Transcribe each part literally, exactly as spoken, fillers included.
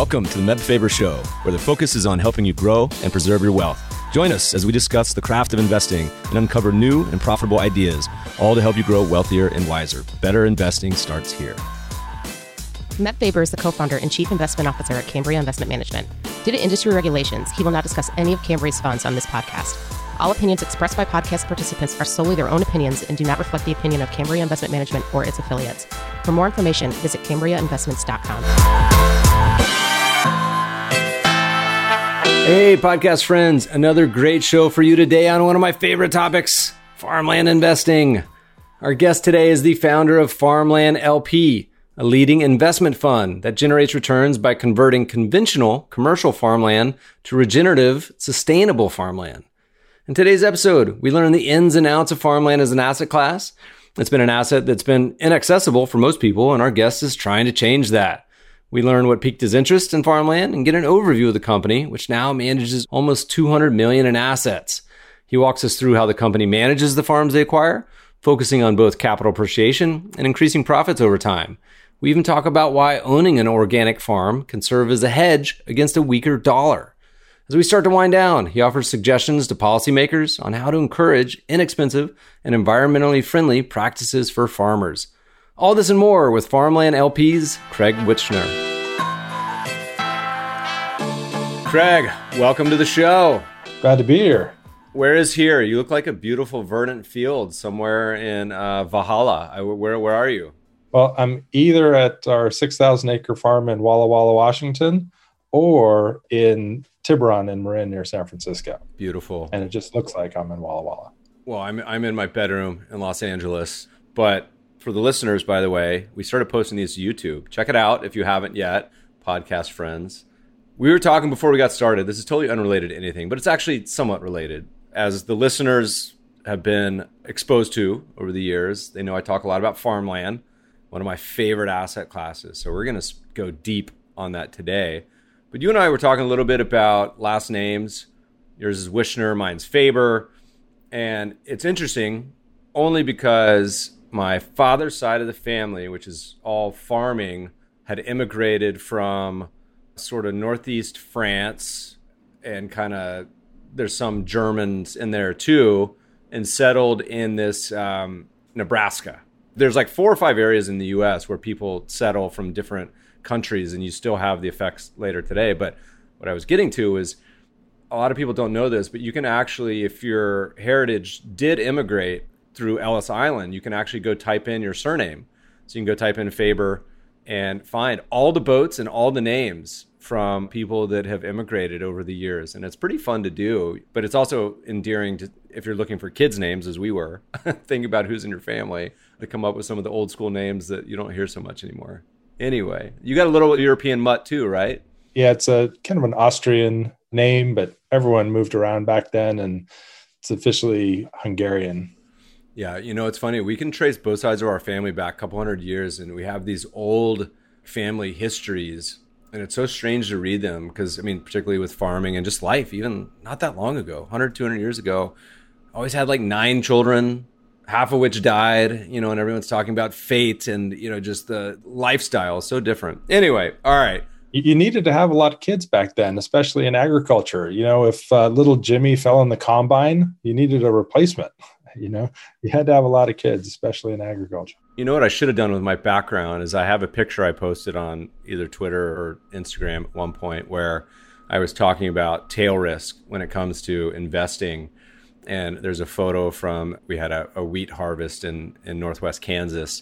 Welcome to the Meb Faber Show, where the focus is on helping you grow and preserve your wealth. Join us as we discuss the craft of investing and uncover new and profitable ideas, all to help you grow wealthier and wiser. Better investing starts here. Meb Faber is the co-founder and chief investment officer at Cambria Investment Management. Due to industry regulations, he will not discuss any of Cambria's funds on this podcast. All opinions expressed by podcast participants are solely their own opinions and do not reflect the opinion of Cambria Investment Management or its affiliates. For more information, visit cambria investments dot com. Hey, podcast friends, another great show for you today on one of my favorite topics, farmland investing. Our guest today is the founder of Farmland L P, a leading investment fund that generates returns by converting conventional commercial farmland to regenerative, sustainable farmland. In today's episode, we learn the ins and outs of farmland as an asset class. It's been an asset that's been inaccessible for most people, and our guest is trying to change that. We learn what piqued his interest in farmland and get an overview of the company, which now manages almost two hundred million dollars in assets. He walks us through how the company manages the farms they acquire, focusing on both capital appreciation and increasing profits over time. We even talk about why owning an organic farm can serve as a hedge against a weaker dollar. As we start to wind down, he offers suggestions to policymakers on how to encourage inexpensive and environmentally friendly practices for farmers. All this and more with Farmland L P's Craig Wichner. Craig, welcome to the show. Glad to be here. Where is here? You look like a beautiful verdant field somewhere in uh, Valhalla. I, where, where are you? Well, I'm either at our six thousand acre farm in Walla Walla, Washington, or in Tiburon in Marin near San Francisco. Beautiful. And it just looks like I'm in Walla Walla. Well, I'm I'm in my bedroom in Los Angeles. But for the listeners, by the way, we started posting these to YouTube. Check it out if you haven't yet, podcast friends. We were talking before we got started. This is totally unrelated to anything, but it's actually somewhat related. As the listeners have been exposed to over the years, they know I talk a lot about farmland, one of my favorite asset classes. So we're going to go deep on that today. But you and I were talking a little bit about last names. Yours is Wichner, mine's Faber. And it's interesting only because my father's side of the family, which is all farming, had immigrated from sort of northeast France, and kind of there's some Germans in there too, and settled in this um, Nebraska. There's like four or five areas in the U S where people settle from different countries, and you still have the effects later today. But what I was getting to is a lot of people don't know this, but you can actually, if your heritage did immigrate through Ellis Island, you can actually go type in your surname. So you can go type in Faber and find all the boats and all the names from people that have immigrated over the years. And it's pretty fun to do, but it's also endearing to, if you're looking for kids' names, as we were, think about who's in your family, to come up with some of the old school names that you don't hear so much anymore. Anyway, you got a little European mutt too, right? Yeah, it's a kind of an Austrian name, but everyone moved around back then, and it's officially Hungarian. Yeah, you know, it's funny. We can trace both sides of our family back a couple hundred years, and we have these old family histories, and it's so strange to read them because, I mean, particularly with farming and just life, even not that long ago, one hundred, two hundred years ago, always had like nine children, half of which died, you know, and everyone's talking about fate and, you know, just the lifestyle is so different. Anyway, all right. You needed to have a lot of kids back then, especially in agriculture. You know, if uh, little Jimmy fell in the combine, you needed a replacement. You know, you had to have a lot of kids, especially in agriculture. You know what I should have done with my background is I have a picture I posted on either Twitter or Instagram at one point where I was talking about tail risk when it comes to investing. And there's a photo from, we had a, a wheat harvest in, in Northwest Kansas,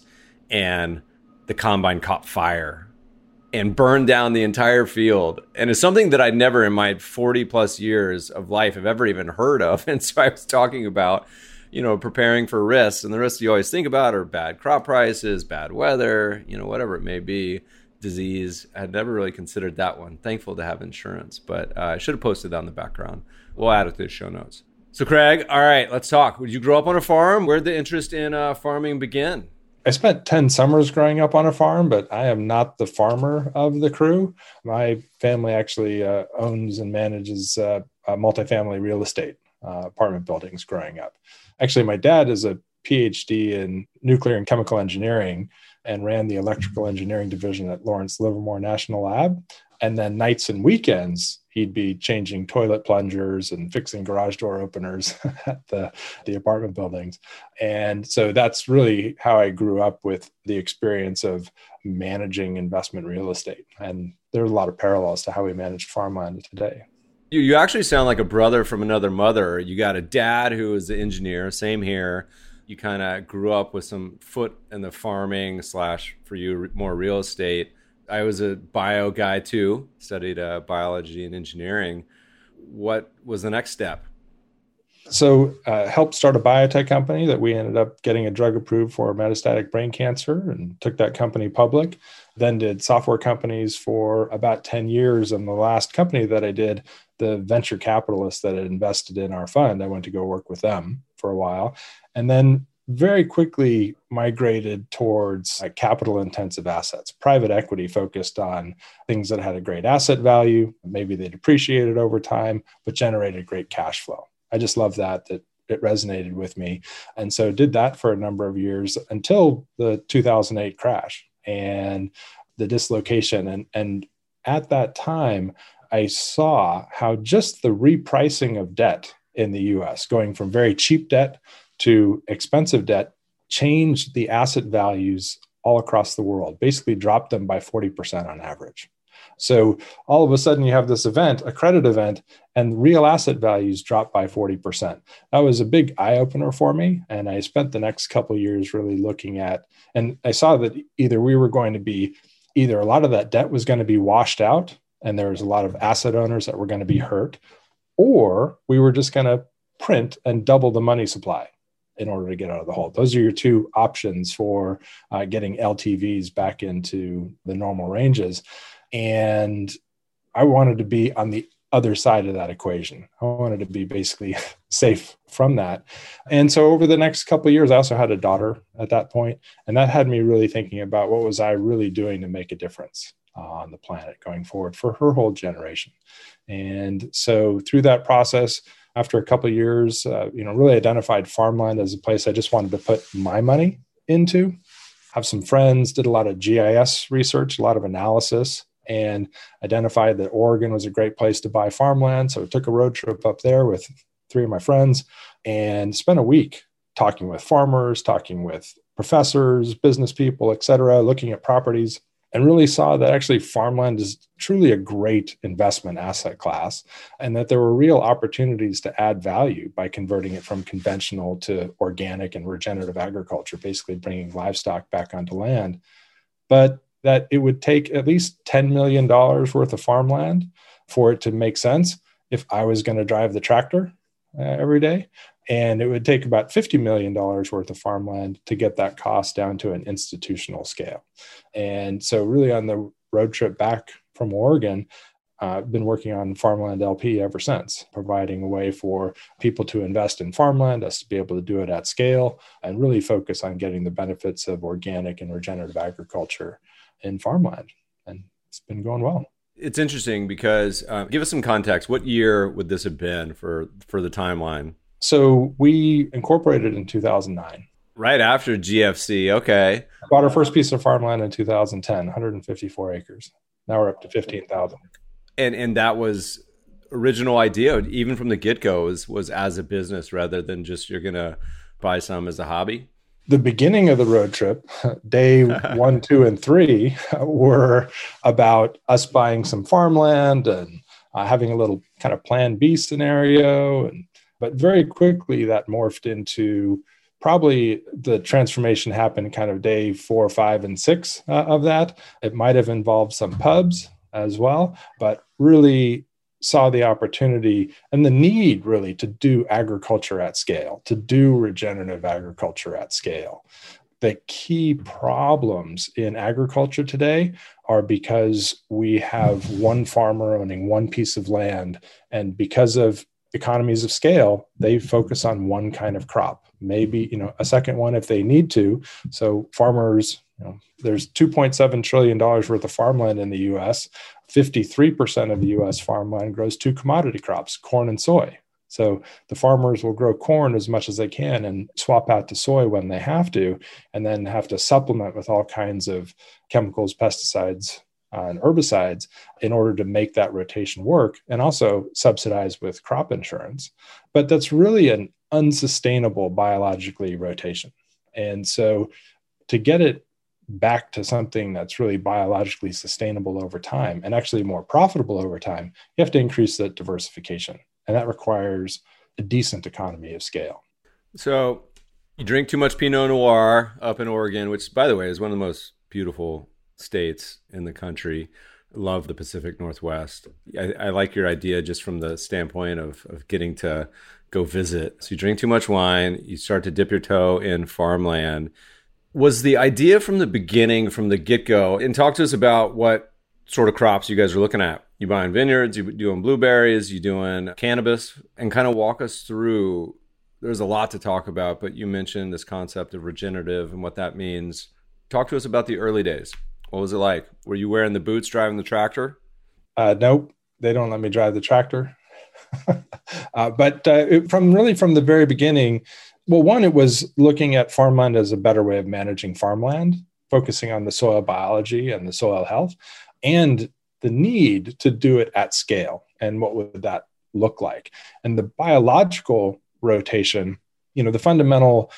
and the combine caught fire and burned down the entire field. And it's something that I'd never in my forty plus years of life have ever even heard of. And so I was talking about, you know, preparing for risks, and the risks you always think about are bad crop prices, bad weather, you know, whatever it may be, disease. I had never really considered that one. Thankful to have insurance, but uh, I should have posted that in the background. We'll add it to the show notes. So Craig, all right, let's talk. Did you grow up on a farm? Where did the interest in uh, farming begin? I spent ten summers growing up on a farm, but I am not the farmer of the crew. My family actually uh, owns and manages uh, uh, multifamily real estate, uh, apartment buildings growing up. Actually, my dad is a P H D in nuclear and chemical engineering, and ran the electrical engineering division at Lawrence Livermore National Lab. And then nights and weekends, he'd be changing toilet plungers and fixing garage door openers at the, the apartment buildings. And so that's really how I grew up with the experience of managing investment real estate. And there's a lot of parallels to how we manage farmland today. You, you actually sound like a brother from another mother. You got a dad who is an engineer, same here. You kind of grew up with some foot in the farming slash, for you, more real estate. I was a bio guy too, studied uh, biology and engineering. What was the next step? So uh, helped start a biotech company that we ended up getting a drug approved for metastatic brain cancer and took that company public. Then did software companies for about ten years. And the last company that I did, the venture capitalists that had invested in our fund, I went to go work with them for a while. And then very quickly migrated towards uh, capital intensive assets, private equity focused on things that had a great asset value. Maybe they depreciated over time, but generated great cash flow. I just love that, that it resonated with me. And so did that for a number of years until the two thousand eight crash and the dislocation. And, and at that time, I saw how just the repricing of debt in the U S, going from very cheap debt to expensive debt, changed the asset values all across the world, basically dropped them by forty percent on average. So all of a sudden you have this event, a credit event, and real asset values drop by forty percent. That was a big eye-opener for me. And I spent the next couple of years really looking at, and I saw that either we were going to be, either a lot of that debt was going to be washed out, and there was a lot of asset owners that were going to be hurt, or we were just going to print and double the money supply in order to get out of the hole. Those are your two options for uh, getting L T Vs back into the normal ranges. And I wanted to be on the other side of that equation. I wanted to be basically safe from that. And so over the next couple of years, I also had a daughter at that point, and that had me really thinking about what was I really doing to make a difference uh, on the planet going forward for her whole generation. And so through that process, after a couple of years, uh, you know, really identified farmland as a place I just wanted to put my money into. Have some friends, did a lot of G I S research, a lot of analysis, and identified that Oregon was a great place to buy farmland. So I took a road trip up there with three of my friends and spent a week talking with farmers, talking with professors, business people, et cetera, looking at properties, and really saw that actually farmland is truly a great investment asset class, and that there were real opportunities to add value by converting it from conventional to organic and regenerative agriculture, basically bringing livestock back onto land. But that it would take at least ten million dollars worth of farmland for it to make sense if I was going to drive the tractor uh, every day. And it would take about fifty million dollars worth of farmland to get that cost down to an institutional scale. And so really on the road trip back from Oregon, uh, I've been working on Farmland L P ever since, providing a way for people to invest in farmland, us to be able to do it at scale, and really focus on getting the benefits of organic and regenerative agriculture in farmland. And it's been going well. It's interesting because, uh, give us some context. What year would this have been for, for the timeline? So we incorporated in two thousand nine. Right after G F C. Okay. Bought our first piece of farmland in two thousand ten, one hundred fifty-four acres. Now we're up to fifteen thousand. And and that was original idea, even from the get-go, was, was as a business rather than just you're going to buy some as a hobby? The beginning of the road trip, day one, two, and three, were about us buying some farmland and uh, having a little kind of plan B scenario. And But very quickly that morphed into probably the transformation happened kind of day four, five, and six uh, of that. It might have involved some pubs as well, but really saw the opportunity and the need really to do agriculture at scale, to do regenerative agriculture at scale. The key problems in agriculture today are because we have one farmer owning one piece of land, and because of economies of scale, they focus on one kind of crop, maybe, you know, a second one if they need to. So farmers, you know, there's two point seven trillion dollars worth of farmland in the U S. fifty-three percent of the U S farmland grows two commodity crops, corn and soy. So the farmers will grow corn as much as they can and swap out to soy when they have to, and then have to supplement with all kinds of chemicals, pesticides, uh, and herbicides in order to make that rotation work, and also subsidize with crop insurance. But that's really an unsustainable biologically rotation. And so to get it back to something that's really biologically sustainable over time and actually more profitable over time, you have to increase that diversification. And that requires a decent economy of scale. So you drink too much Pinot Noir up in Oregon, which, by the way, is one of the most beautiful states in the country. I love the Pacific Northwest. I, I like your idea just from the standpoint of, of getting to go visit. So you drink too much wine, you start to dip your toe in farmland. Was the idea from the beginning, from the get-go, and talk to us about what sort of crops you guys are looking at. You buying vineyards, you doing blueberries, you doing cannabis, and kind of walk us through. There's a lot to talk about, but you mentioned this concept of regenerative and what that means. Talk to us about the early days. What was it like? Were you wearing the boots driving the tractor? Uh, nope, they don't let me drive the tractor. uh, but uh, it, from really from the very beginning, well, one, it was looking at farmland as a better way of managing farmland, focusing on the soil biology and the soil health, and the need to do it at scale. And what would that look like? And the biological rotation, you know, the fundamental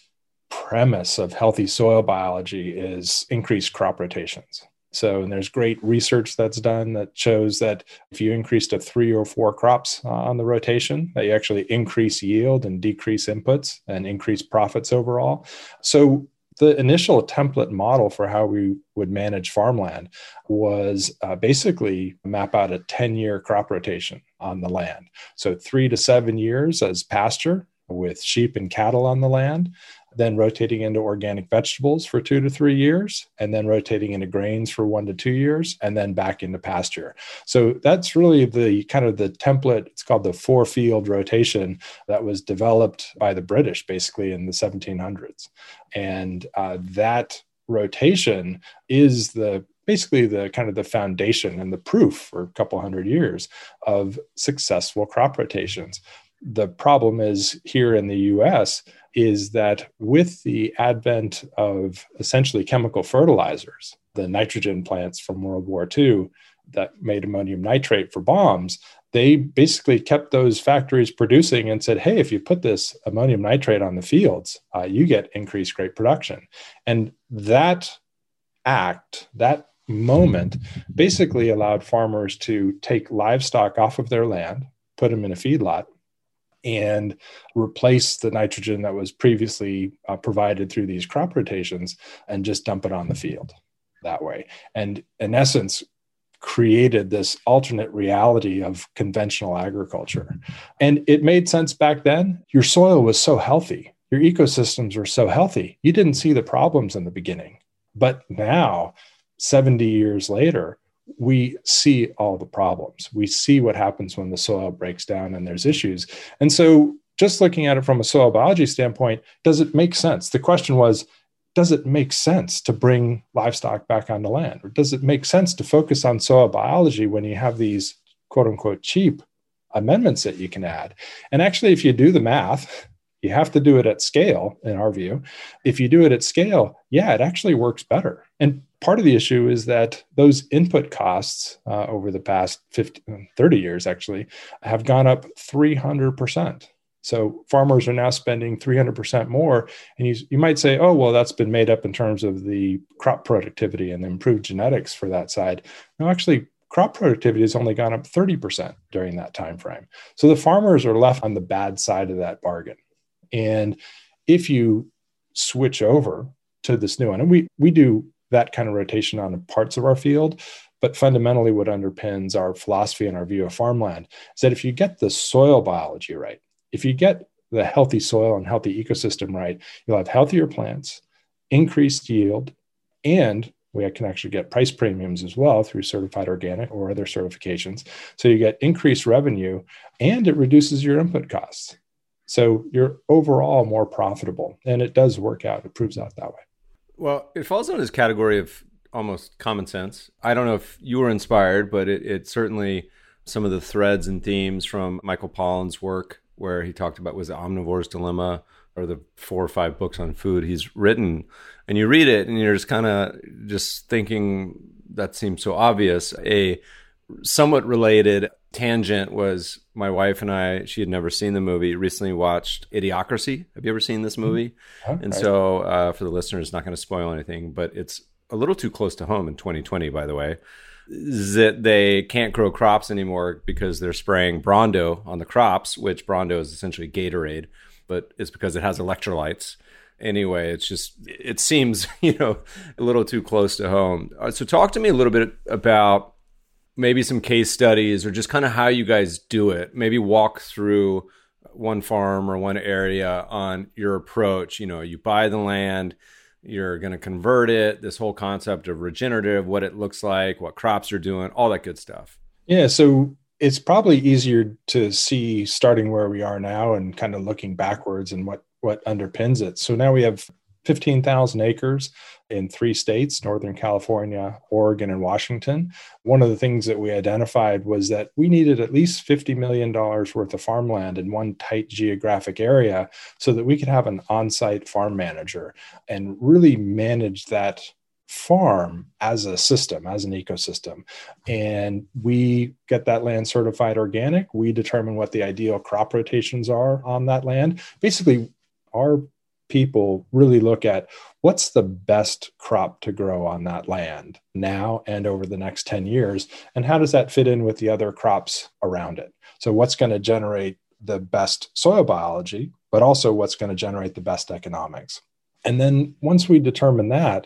premise of healthy soil biology is increased crop rotations. So, and there's great research that's done that shows that if you increase to three or four crops uh, on the rotation, that you actually increase yield and decrease inputs and increase profits overall. So the initial template model for how we would manage farmland was uh, basically map out a ten-year crop rotation on the land. So three to seven years as pasture with sheep and cattle on the land, then rotating into organic vegetables for two to three years, and then rotating into grains for one to two years, and then back into pasture. So that's really the kind of the template. It's called the four field rotation that was developed by the British basically in the seventeen hundreds. And uh, that rotation is the basically the kind of the foundation and the proof for a couple hundred years of successful crop rotations. The problem is here in the U S is that with the advent of essentially chemical fertilizers, the nitrogen plants from World War Two that made ammonium nitrate for bombs, they basically kept those factories producing and said, hey, if you put this ammonium nitrate on the fields, uh, you get increased grape production. And that act, that moment basically allowed farmers to take livestock off of their land, put them in a feedlot, and replace the nitrogen that was previously uh, provided through these crop rotations and just dump it on the field that way. And in essence, created this alternate reality of conventional agriculture. And it made sense back then. Your soil was so healthy. Your ecosystems were so healthy. You didn't see the problems in the beginning. But now, seventy years later, we see all the problems. We see what happens when the soil breaks down and there's issues. And so just looking at it from a soil biology standpoint, does it make sense? The question was, does it make sense to bring livestock back on the land? Or does it make sense to focus on soil biology when you have these quote unquote cheap amendments that you can add? And actually, if you do the math, you have to do it at scale, in our view. If you do it at scale, yeah, it actually works better. And part of the issue is that those input costs uh, over the past fifty, thirty years actually have gone up three hundred percent. So farmers are now spending three hundred percent more. And you, you might say, oh, well, that's been made up in terms of the crop productivity and the improved genetics for that side. No, actually, crop productivity has only gone up thirty percent during that time frame. So the farmers are left on the bad side of that bargain. And if you switch over to this new one, and we we do that kind of rotation on parts of our field, but fundamentally what underpins our philosophy and our view of farmland is that if you get the soil biology right, if you get the healthy soil and healthy ecosystem right, you'll have healthier plants, increased yield, and we can actually get price premiums as well through certified organic or other certifications. So you get increased revenue and it reduces your input costs. So you're overall more profitable, and it does work out. It proves out that way. Well, it falls under this category of almost common sense. I don't know if you were inspired, but it, it certainly, some of the threads and themes from Michael Pollan's work where he talked about, was it Omnivore's Dilemma, or the four or five books on food he's written. And you read it and you're just kind of just thinking, that seems so obvious. A somewhat related tangent was my wife and I, she had never seen the movie, recently watched Idiocracy. Have you ever seen this movie? Okay. And so uh, for the listeners, not going to spoil anything, but it's a little too close to home in twenty twenty, by the way, that they can't grow crops anymore because they're spraying Brawndo on the crops, which Brawndo is essentially Gatorade, but it's because it has electrolytes. Anyway, it's just, it seems, you know, a little too close to home. Uh, so talk to me a little bit about maybe some case studies or just kind of how you guys do it. Maybe walk through one farm or one area on your approach. You know, you buy the land, you're going to convert it, this whole concept of regenerative, what it looks like, what crops you're doing, all that good stuff. Yeah. So it's probably easier to see starting where we are now and kind of looking backwards and what, what underpins it. So now we have fifteen thousand acres in three states, Northern California, Oregon, and Washington. One of the things that we identified was that we needed at least fifty million dollars worth of farmland in one tight geographic area so that we could have an on-site farm manager and really manage that farm as a system, as an ecosystem. And we get that land certified organic. We determine what the ideal crop rotations are on that land. Basically, our people really look at what's the best crop to grow on that land now and over the next ten years, and how does that fit in with the other crops around it? So what's going to generate the best soil biology, but also what's going to generate the best economics? And then once we determine that,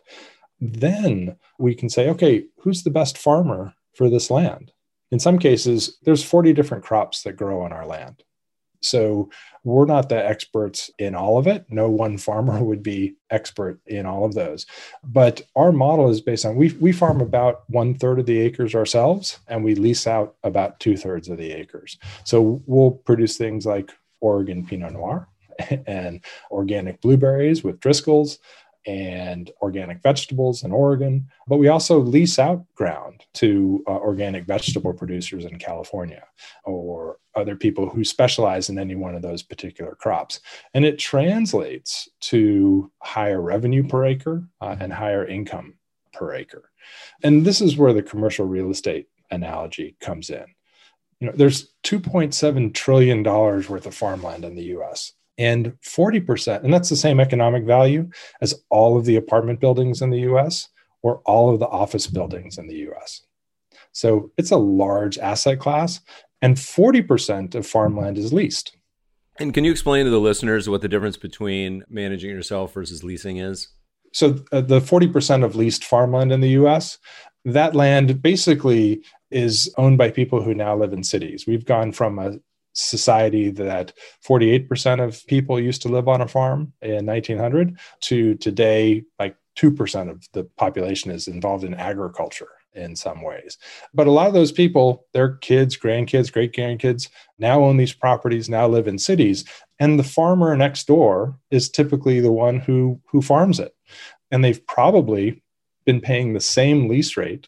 then we can say, okay, who's the best farmer for this land? In some cases, there's forty different crops that grow on our land. So we're not the experts in all of it. No one farmer would be expert in all of those. But our model is based on, we, we farm about one third of the acres ourselves, and we lease out about two thirds of the acres. So we'll produce things like Oregon Pinot Noir and organic blueberries with Driscoll's and organic vegetables in Oregon. But we also lease out ground to uh, organic vegetable producers in California or other people who specialize in any one of those particular crops. And it translates to higher revenue per acre uh, and higher income per acre. And this is where the commercial real estate analogy comes in. You know, there's two point seven trillion dollars worth of farmland in the U S. And forty percent, and that's the same economic value as all of the apartment buildings in the U S or all of the office buildings in the U S. So it's a large asset class, and forty percent of farmland is leased. And can you explain to the listeners what the difference between managing it yourself versus leasing is? So uh, the forty percent of leased farmland in the U S, that land basically is owned by people who now live in cities. We've gone from a society that forty-eight percent of people used to live on a farm in nineteen hundred to today, like two percent of the population is involved in agriculture in some ways. But a lot of those people, their kids, grandkids, great-grandkids now own these properties, now live in cities. And the farmer next door is typically the one who, who farms it. And they've probably been paying the same lease rate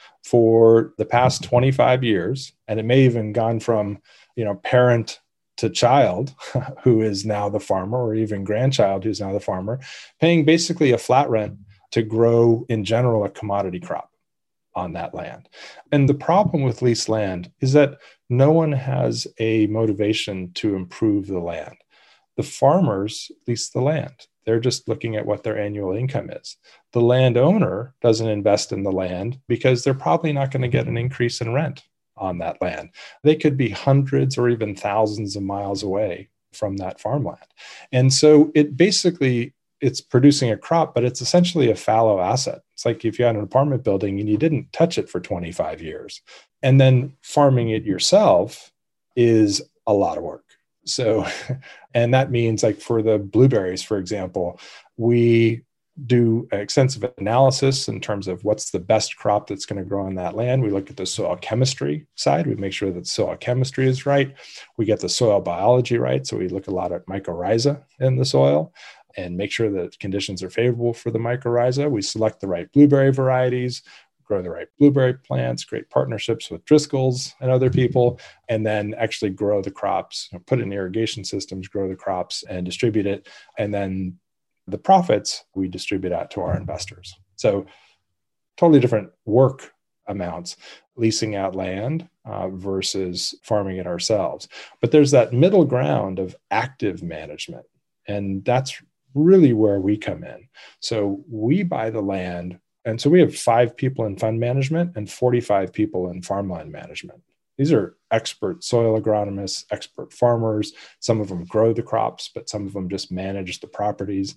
for the past twenty-five years. And it may even gone from, you know, parent to child who is now the farmer, or even grandchild who's now the farmer, paying basically a flat rent to grow in general a commodity crop on that land. And the problem with leased land is that no one has a motivation to improve the land. The farmers lease the land. They're just looking at what their annual income is. The landowner doesn't invest in the land because they're probably not going to get an increase in rent on that land. They could be hundreds or even thousands of miles away from that farmland. And so it basically, it's producing a crop, but it's essentially a fallow asset. It's like if you had an apartment building and you didn't touch it for twenty-five years, and then farming it yourself is a lot of work. So, and that means like for the blueberries, for example, we do extensive analysis in terms of what's the best crop that's going to grow on that land. We look at the soil chemistry side. We make sure that soil chemistry is right. We get the soil biology right. So we look a lot at mycorrhiza in the soil and make sure that conditions are favorable for the mycorrhiza. We select the right blueberry varieties, grow the right blueberry plants, great partnerships with Driscoll's and other people, and then actually grow the crops, you know, put in irrigation systems, grow the crops and distribute it. And then the profits we distribute out to our investors. So totally different work amounts, leasing out land uh, versus farming it ourselves. But there's that middle ground of active management. And that's really where we come in. So we buy the land. And so we have five people in fund management and forty-five people in farmland management. These are expert soil agronomists, expert farmers. Some of them grow the crops, but some of them just manage the properties.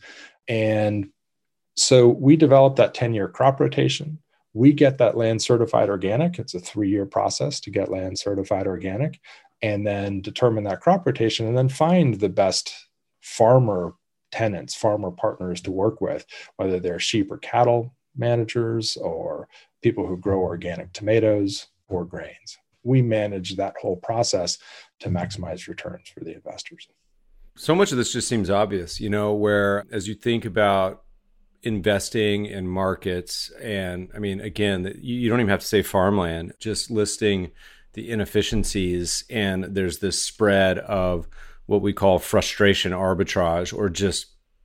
And so we developed that ten-year crop rotation. We get that land certified organic. It's a three-year process to get land certified organic, and then determine that crop rotation, and then find the best farmer tenants, farmer partners to work with, whether they're sheep or cattle managers or people who grow organic tomatoes or grains. We manage that whole process to maximize returns for the investors. So much of this just seems obvious, you know, where as you think about investing in markets, and I mean, again, you don't even have to say farmland, just listing the inefficiencies, and there's this spread of what we call frustration arbitrage or just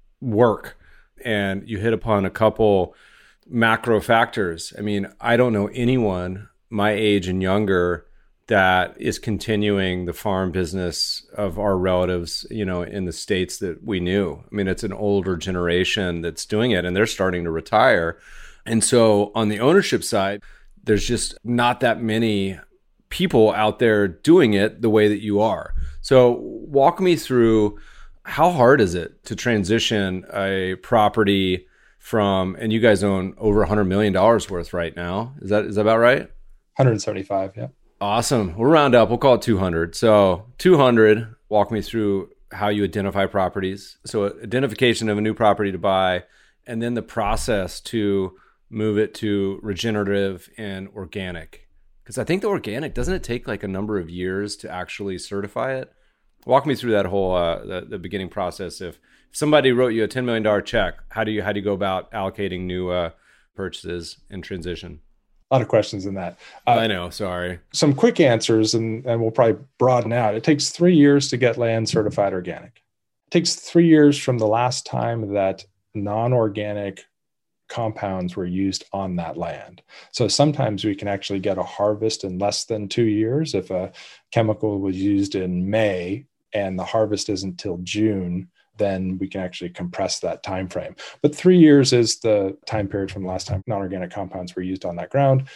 work. And you hit upon a couple macro factors. I mean, I don't know anyone my age and younger that is continuing the farm business of our relatives, you know, in the states that we knew. I mean, it's an older generation that's doing it, and they're starting to retire. And so on the ownership side, there's just not that many people out there doing it the way that you are. So walk me through, how hard is it to transition a property from, and you guys own over one hundred million dollars worth right now. Is that is that about right? one hundred seventy-five, yeah. Awesome. We'll round up. We'll call it two hundred. So two hundred, walk me through how you identify properties. So identification of a new property to buy, and then the process to move it to regenerative and organic. Because I think the organic, doesn't it take like a number of years to actually certify it? Walk me through that whole uh, the, the beginning process. If, if somebody wrote you a ten million dollars check, how do you how do you go about allocating new uh, purchases in transition? A lot of questions in that. Uh, I know, sorry. Some quick answers, and, and we'll probably broaden out. It takes three years to get land certified organic. It takes three years from the last time that non-organic compounds were used on that land. So sometimes we can actually get a harvest in less than two years. If a chemical was used in May and the harvest isn't till June, then we can actually compress that time frame. But three years is the time period from the last time non-organic compounds were used on that ground.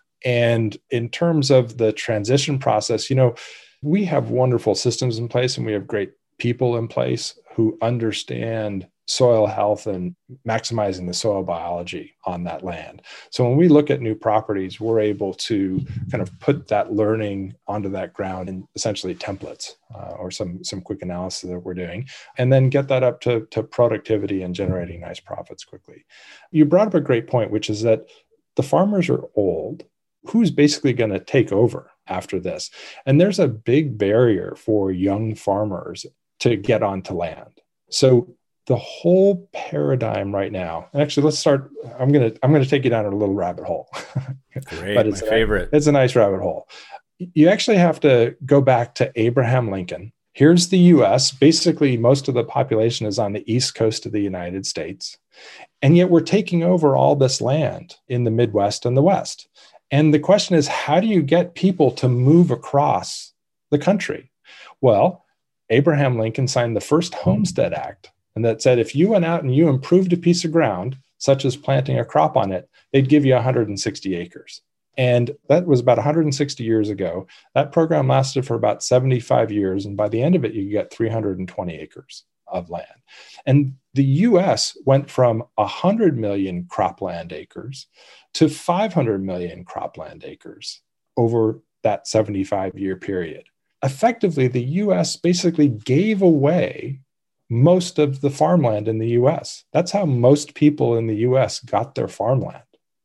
And in terms of the transition process, you know, we have wonderful systems in place, and we have great people in place who understand soil health and maximizing the soil biology on that land. So when we look at new properties, we're able to kind of put that learning onto that ground in essentially templates uh, or some some quick analysis that we're doing, and then get that up to, to productivity and generating nice profits quickly. You brought up a great point, which is that the farmers are old. Who's basically going to take over after this? And there's a big barrier for young farmers to get onto land. So the whole paradigm right now, and actually let's start, I'm going to, I'm going to take you down a little rabbit hole. Great, but it's my a, favorite. It's a nice rabbit hole. You actually have to go back to Abraham Lincoln. Here's the U S. Basically, most of the population is on the East Coast of the United States. And yet we're taking over all this land in the Midwest and the West. And the question is, how do you get people to move across the country? Well, Abraham Lincoln signed the first Homestead Act. And that said, if you went out and you improved a piece of ground, such as planting a crop on it, they'd give you one hundred sixty acres. And that was about one hundred sixty years ago. That program lasted for about seventy-five years. And by the end of it, you get three hundred twenty acres of land. And the U S went from one hundred million cropland acres to five hundred million cropland acres over that seventy-five year period. Effectively, the U S basically gave away most of the farmland in the U S. That's how most people in the U S got their farmland.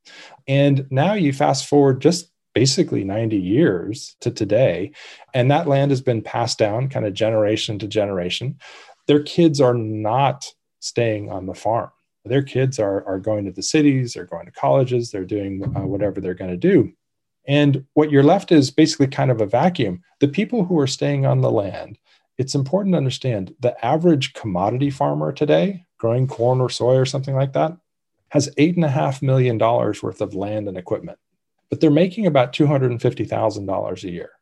And now you fast forward just basically ninety years to today, and that land has been passed down kind of generation to generation. Their kids are not staying on the farm. Their kids are, are going to the cities, they're going to colleges, they're doing uh, whatever they're going to do. And what you're left is basically kind of a vacuum. The people who are staying on the land, it's important to understand the average commodity farmer today, growing corn or soy or something like that, has eight and a half million dollars worth of land and equipment, but they're making about two hundred fifty thousand dollars a year.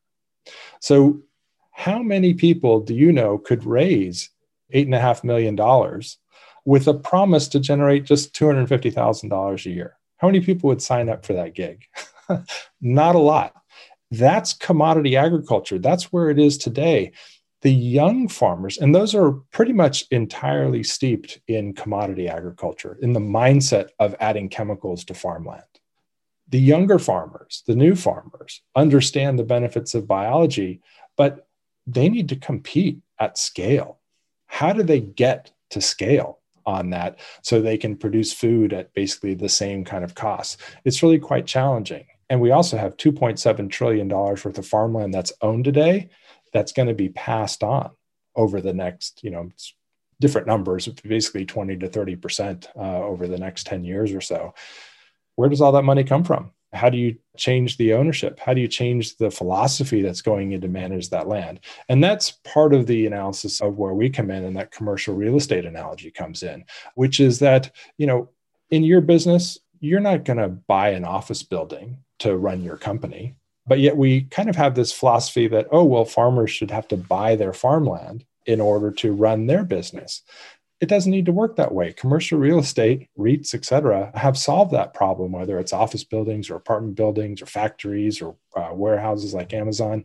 So how many people do you know could raise eight and a half million dollars with a promise to generate just two hundred fifty thousand dollars a year? How many people would sign up for that gig? Not a lot. That's commodity agriculture. That's where it is today. The young farmers, and those are pretty much entirely steeped in commodity agriculture, in the mindset of adding chemicals to farmland. The younger farmers, the new farmers, understand the benefits of biology, but they need to compete at scale. How do they get to scale on that so they can produce food at basically the same kind of costs? It's really quite challenging. And we also have two point seven trillion dollars worth of farmland that's owned today that's going to be passed on over the next, you know, different numbers, basically twenty to thirty percent uh, over the next ten years or so. Where does all that money come from? How do you change the ownership? How do you change the philosophy that's going in to manage that land? And that's part of the analysis of where we come in, and that commercial real estate analogy comes in, which is that, you know, in your business, you're not going to buy an office building to run your company. But yet we kind of have this philosophy that, oh, well, farmers should have to buy their farmland in order to run their business. It doesn't need to work that way. Commercial real estate, REITs, et cetera, have solved that problem, whether it's office buildings or apartment buildings or factories or uh, warehouses like Amazon.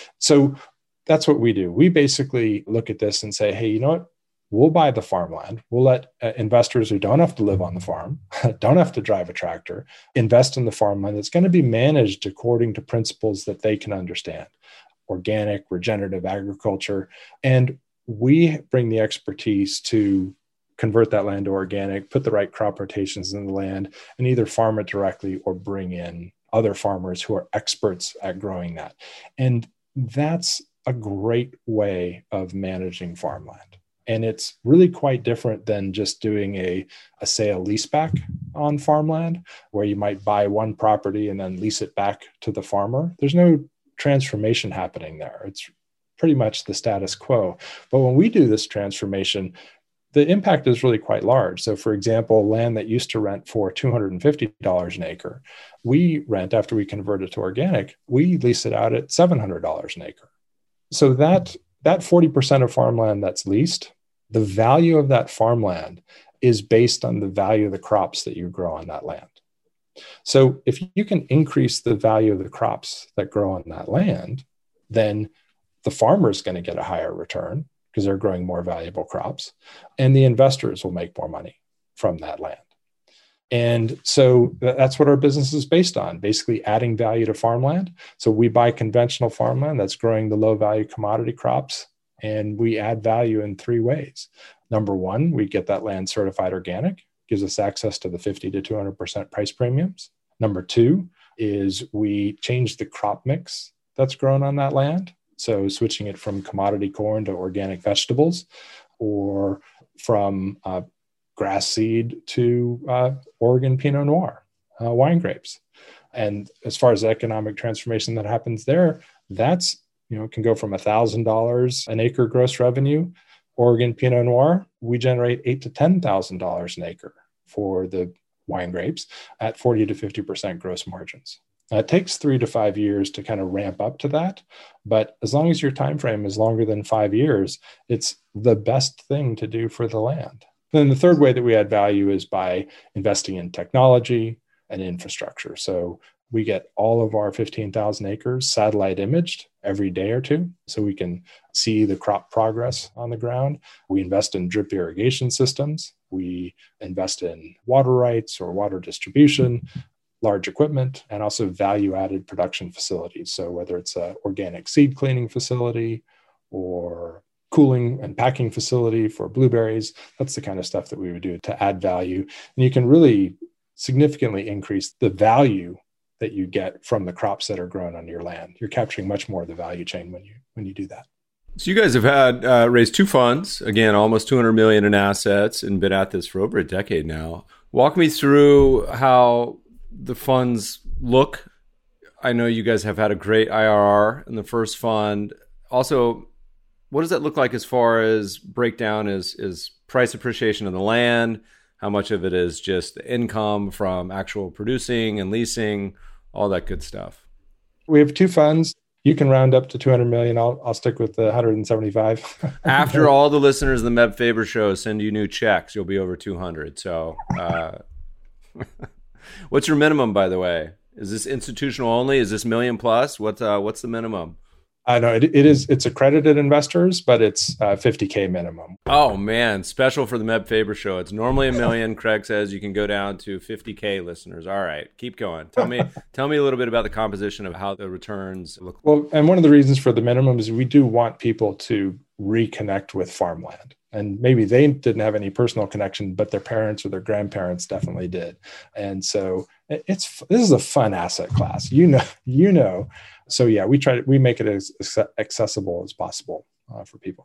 So that's what we do. We basically look at this and say, hey, you know what? We'll buy the farmland. We'll let uh, investors who don't have to live on the farm, don't have to drive a tractor, invest in the farmland that's going to be managed according to principles that they can understand. Organic, regenerative agriculture. And we bring the expertise to convert that land to organic, put the right crop rotations in the land, and either farm it directly or bring in other farmers who are experts at growing that. And that's a great way of managing farmland. And it's really quite different than just doing a, a sale leaseback on farmland, where you might buy one property and then lease it back to the farmer. There's no transformation happening there. It's pretty much the status quo. But when we do this transformation, the impact is really quite large. So for example, land that used to rent for two hundred fifty dollars an acre, we rent, after we convert it to organic, we lease it out at seven hundred dollars an acre. So that That forty percent of farmland that's leased, the value of that farmland is based on the value of the crops that you grow on that land. So if you can increase the value of the crops that grow on that land, then the farmer is going to get a higher return because they're growing more valuable crops, and the investors will make more money from that land. And so that's what our business is based on, basically adding value to farmland. So we buy conventional farmland that's growing the low value commodity crops, and we add value in three ways. Number one, we get that land certified organic, gives us access to the fifty to two hundred percent price premiums. Number two is we change the crop mix that's grown on that land. So switching it from commodity corn to organic vegetables, or from uh, grass seed to uh, Oregon Pinot Noir, uh, wine grapes. And as far as the economic transformation that happens there, that's, you know, can go from one thousand dollars an acre gross revenue. Oregon Pinot Noir, we generate eight thousand to ten thousand dollars an acre for the wine grapes at forty to fifty percent gross margins. Now, it takes three to five years to kind of ramp up to that. But as long as your time frame is longer than five years, it's the best thing to do for the land. Then the third way that we add value is by investing in technology and infrastructure. So we get all of our fifteen thousand acres satellite imaged every day or two, so we can see the crop progress on the ground. We invest in drip irrigation systems. We invest in water rights or water distribution, large equipment, and also value-added production facilities. So whether it's an organic seed cleaning facility or cooling and packing facility for blueberries, that's the kind of stuff that we would do to add value. And you can really significantly increase the value that you get from the crops that are grown on your land. You're capturing much more of the value chain when you when you do that. So you guys have had uh, raised two funds, again, almost two hundred million in assets, and been at this for over a decade now. Walk me through how the funds look. I know you guys have had a great I R R in the first fund. Also, what does that look like as far as breakdown is, is price appreciation of the land? How much of it is just income from actual producing and leasing, all that good stuff? We have two funds. You can round up to two hundred million. I'll, I'll stick with the one hundred seventy-five. After all the listeners of the Meb Faber Show send you new checks, you'll be over two hundred. So uh, what's your minimum, by the way? Is this institutional only? Is this million plus? What, uh, what's the minimum? I know it, it is. It's accredited investors, but it's uh, fifty K minimum. Oh man, special for the Meb Faber Show. It's normally a million. Craig says you can go down to fifty K listeners. All right, keep going. Tell me, tell me a little bit about the composition of how the returns look. Well, and one of the reasons for the minimum is we do want people to reconnect with farmland. And maybe they didn't have any personal connection, but their parents or their grandparents definitely did. And so it's this is a fun asset class, you know, you know. So yeah, we try to we make it as accessible as possible uh, for people.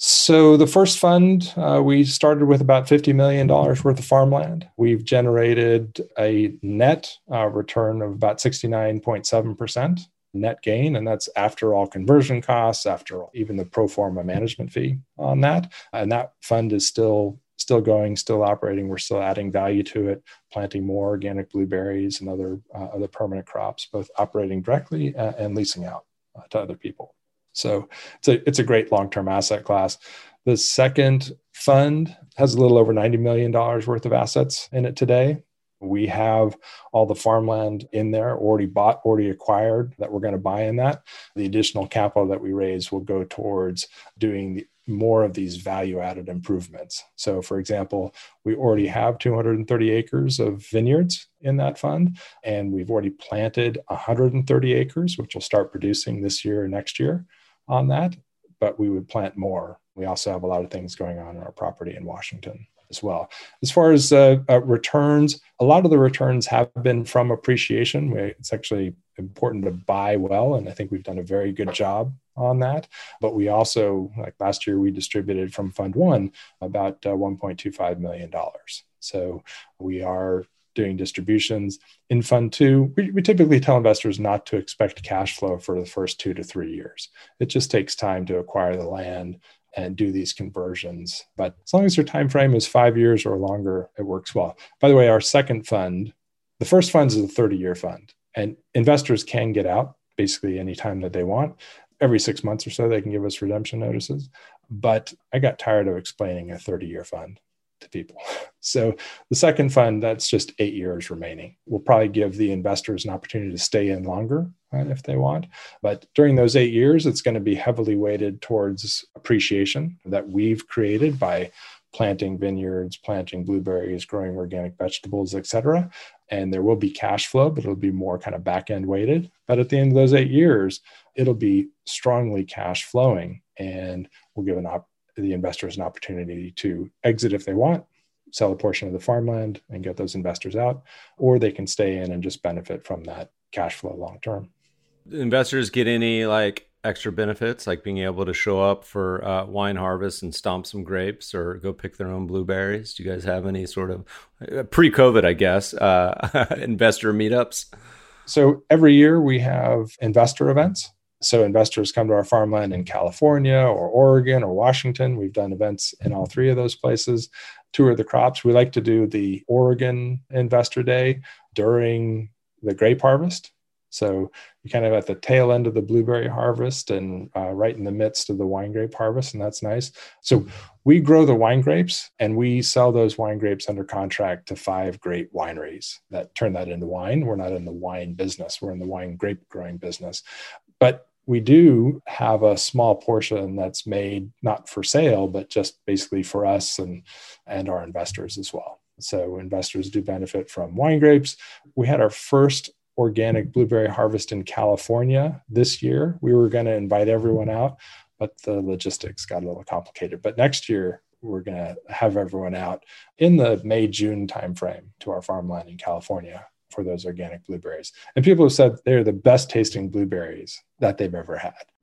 So the first fund, uh, we started with about fifty million dollars worth of farmland. We've generated a net uh, return of about sixty-nine point seven percent net gain. And that's after all conversion costs, after all, even the pro forma management fee on that. And that fund is still still going, still operating. We're still adding value to it, planting more organic blueberries and other uh, other permanent crops, both operating directly uh, and leasing out uh, to other people. So it's a it's a great long-term asset class. The second fund has a little over ninety million dollars worth of assets in it today. We have all the farmland in there already bought, already acquired that we're going to buy in that. The additional capital that we raise will go towards doing the, more of these value-added improvements. So for example, we already have two hundred thirty acres of vineyards in that fund, and we've already planted one hundred thirty acres, which will start producing this year and next year on that, but we would plant more. We also have a lot of things going on in our property in Washington as well. As far as uh, uh, returns, a lot of the returns have been from appreciation. We, it's actually important to buy well, and I think we've done a very good job on that. But we also, like last year, we distributed from Fund One about uh, one point two five million dollars. So we are doing distributions. In Fund Two, we, we typically tell investors not to expect cash flow for the first two to three years. It just takes time to acquire the land and do these conversions. But as long as your time frame is five years or longer, it works well. By the way, our second fund, the first fund is a thirty-year fund, and investors can get out basically any time that they want. Every six months or so, they can give us redemption notices. But I got tired of explaining a thirty-year fund to people. So the second fund, that's just eight years remaining. We'll probably give the investors an opportunity to stay in longer right, if they want. But during those eight years, it's going to be heavily weighted towards appreciation that we've created by planting vineyards, planting blueberries, growing organic vegetables, et cetera. And there will be cash flow, but it'll be more kind of back-end weighted. But at the end of those eight years, it'll be strongly cash flowing, and we'll give an op- the investors an opportunity to exit if they want, sell a portion of the farmland and get those investors out, or they can stay in and just benefit from that cash flow long term. Investors get any like extra benefits, like being able to show up for uh, wine harvest and stomp some grapes or go pick their own blueberries? Do you guys have any sort of uh, pre-COVID, I guess, uh, investor meetups? So every year we have investor events. So investors come to our farmland in California or Oregon or Washington. We've done events in all three of those places. Tour the crops. We like to do the Oregon Investor Day during the grape harvest. So you're kind of at the tail end of the blueberry harvest and uh, right in the midst of the wine grape harvest, and that's nice. So we grow the wine grapes, and we sell those wine grapes under contract to five great wineries that turn that into wine. We're not in the wine business. We're in the wine grape growing business. But we do have a small portion that's made not for sale, but just basically for us and, and our investors as well. So investors do benefit from wine grapes. We had our first organic blueberry harvest in California this year. We were going to invite everyone out, but the logistics got a little complicated. But next year, we're going to have everyone out in the May, June timeframe to our farmland in California for those organic blueberries. And people have said they're the best tasting blueberries that they've ever had.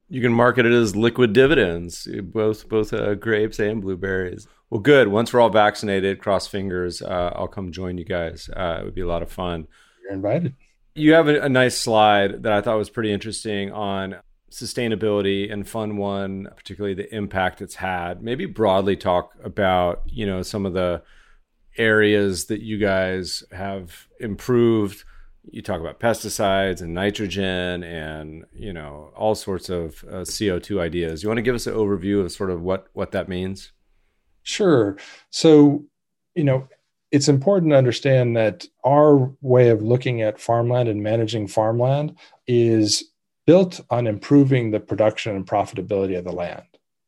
You can market it as liquid dividends, both both uh, grapes and blueberries. Well, good. Once we're all vaccinated, cross fingers, uh, I'll come join you guys. Uh, it would be a lot of fun. You're invited. You have a, a nice slide that I thought was pretty interesting on sustainability and Fund One, particularly the impact it's had. Maybe broadly talk about, you know, some of the areas that you guys have improved. You talk about pesticides and nitrogen and, you know, all sorts of uh, C O two ideas. You want to give us an overview of sort of what, what that means? Sure. So, you know, it's important to understand that our way of looking at farmland and managing farmland is built on improving the production and profitability of the land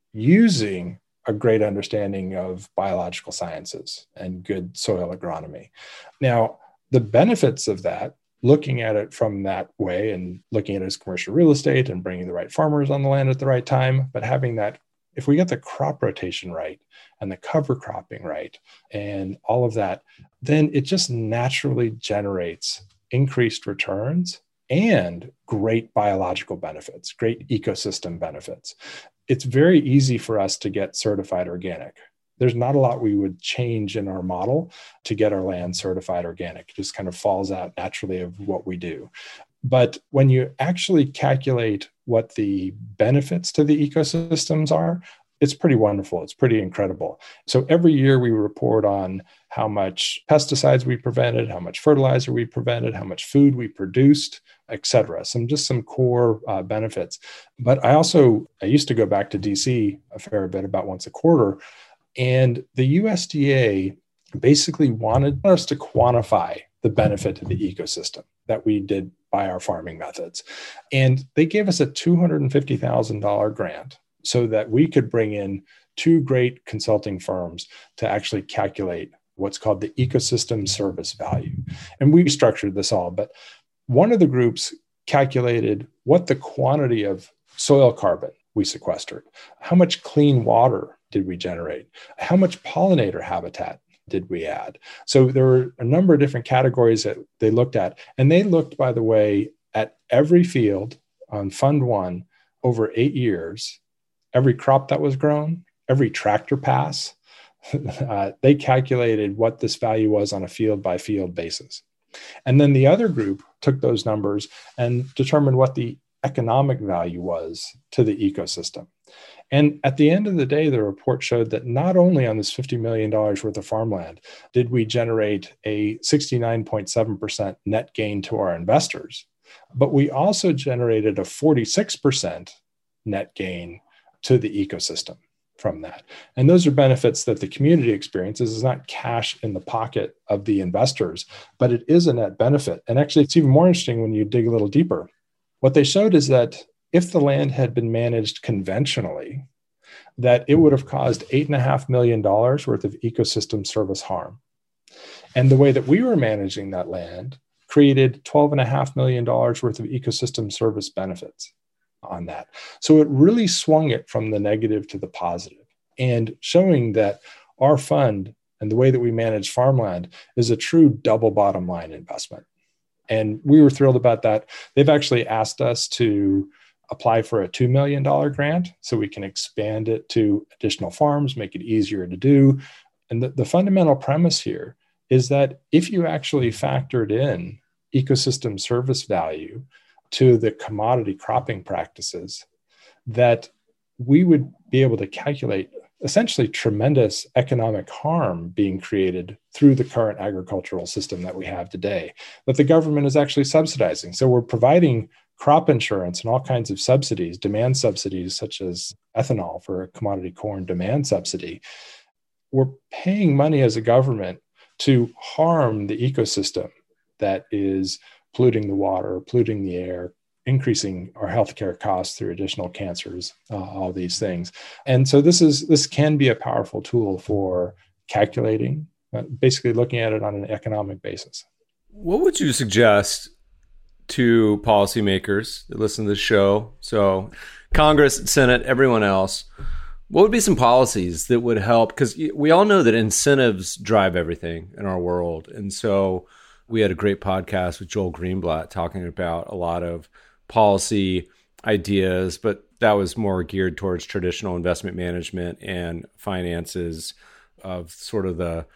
using a great understanding of biological sciences and good soil agronomy. Now, the benefits of that, looking at it from that way and looking at it as commercial real estate and bringing the right farmers on the land at the right time, but having that, if we get the crop rotation right and the cover cropping right and all of that, then it just naturally generates increased returns and great biological benefits, great ecosystem benefits. It's very easy for us to get certified organic. There's not a lot we would change in our model to get our land certified organic. It just kind of falls out naturally of what we do. But when you actually calculate what the benefits to the ecosystems are, it's pretty wonderful. It's pretty incredible. So every year we report on how much pesticides we prevented, how much fertilizer we prevented, how much food we produced, et cetera. Some just some core uh, benefits. But I also, I used to go back to D C a fair bit, about once a quarter, and the U S D A basically wanted us to quantify the benefit to the ecosystem that we did by our farming methods. And they gave us a two hundred fifty thousand dollars grant so that we could bring in two great consulting firms to actually calculate what's called the ecosystem service value. And we structured this all, but one of the groups calculated what the quantity of soil carbon we sequestered, how much clean water did we generate, how much pollinator habitat did we add. So there were a number of different categories that they looked at. And they looked, by the way, at every field on Fund One over eight years, every crop that was grown, every tractor pass. uh, they calculated what this value was on a field by field basis. And then the other group took those numbers and determined what the economic value was to the ecosystem. And at the end of the day, the report showed that not only on this fifty million dollars worth of farmland did we generate a sixty-nine point seven percent net gain to our investors, but we also generated a forty-six percent net gain to the ecosystem from that. And those are benefits that the community experiences. Is not cash in the pocket of the investors, but it is a net benefit. And actually, it's even more interesting when you dig a little deeper. What they showed is that if the land had been managed conventionally, that it would have caused eight and a half million dollars worth of ecosystem service harm. And the way that we were managing that land created twelve and a half million dollars worth of ecosystem service benefits on that. So it really swung it from the negative to the positive, and showing that our fund and the way that we manage farmland is a true double bottom line investment. And we were thrilled about that. They've actually asked us to apply for a two million dollars grant so we can expand it to additional farms, make it easier to do. And the, the fundamental premise here is that if you actually factored in ecosystem service value to the commodity cropping practices, that we would be able to calculate essentially tremendous economic harm being created through the current agricultural system that we have today, that the government is actually subsidizing. So we're providing crop insurance and all kinds of subsidies, demand subsidies, such as ethanol for a commodity corn demand subsidy. We're paying money as a government to harm the ecosystem that is polluting the water, polluting the air, increasing our healthcare costs through additional cancers, uh, all these things. And so this is this can be a powerful tool for calculating, uh, basically looking at it on an economic basis. What would you suggest to policymakers that listen to this show? So Congress, Senate, everyone else, what would be some policies that would help? Because we all know that incentives drive everything in our world. And so we had a great podcast with Joel Greenblatt talking about a lot of policy ideas, but that was more geared towards traditional investment management and finances of sort of the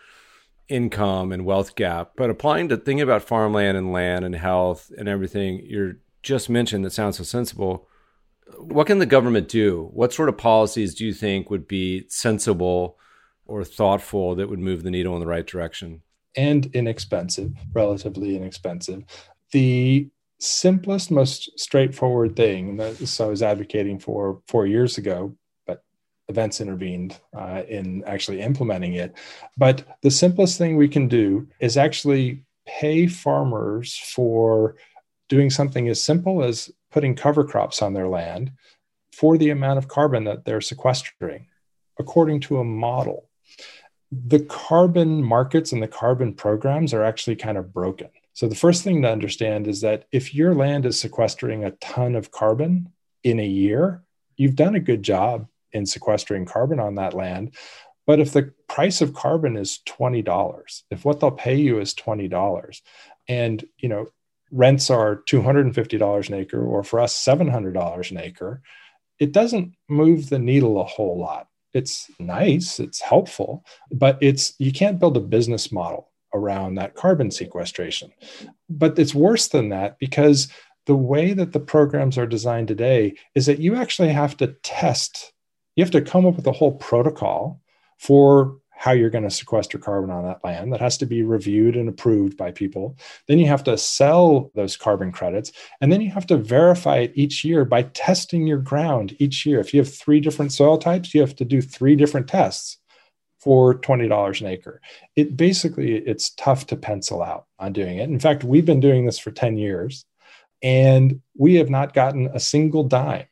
income and wealth gap. But applying to thinking about farmland and land and health and everything you're just mentioned that sounds so sensible, what can the government do? What sort of policies do you think would be sensible or thoughtful that would move the needle in the right direction? And inexpensive, relatively inexpensive. The simplest, most straightforward thing that I was advocating for four years ago, but events intervened uh, in actually implementing it. But the simplest thing we can do is actually pay farmers for doing something as simple as putting cover crops on their land for the amount of carbon that they're sequestering, according to a model. The carbon markets and the carbon programs are actually kind of broken. So the first thing to understand is that if your land is sequestering a ton of carbon in a year, you've done a good job in sequestering carbon on that land. But if the price of carbon is twenty dollars, if what they'll pay you is twenty dollars, and you know rents are two hundred fifty dollars an acre, or for us, seven hundred dollars an acre, it doesn't move the needle a whole lot. It's nice, it's helpful, but it's you can't build a business model around that carbon sequestration. But it's worse than that, because the way that the programs are designed today is that you actually have to test, you have to come up with a whole protocol for how you're going to sequester carbon on that land that has to be reviewed and approved by people. Then you have to sell those carbon credits. And then you have to verify it each year by testing your ground each year. If you have three different soil types, you have to do three different tests for twenty dollars an acre. It basically, it's tough to pencil out on doing it. In fact, we've been doing this for ten years, and we have not gotten a single dime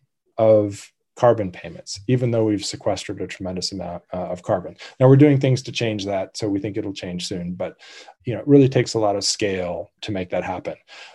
of carbon payments, even though we've sequestered a tremendous amount uh, of carbon. Now we're doing things to change that, so we think it'll change soon, but you know, it really takes a lot of scale to make that happen.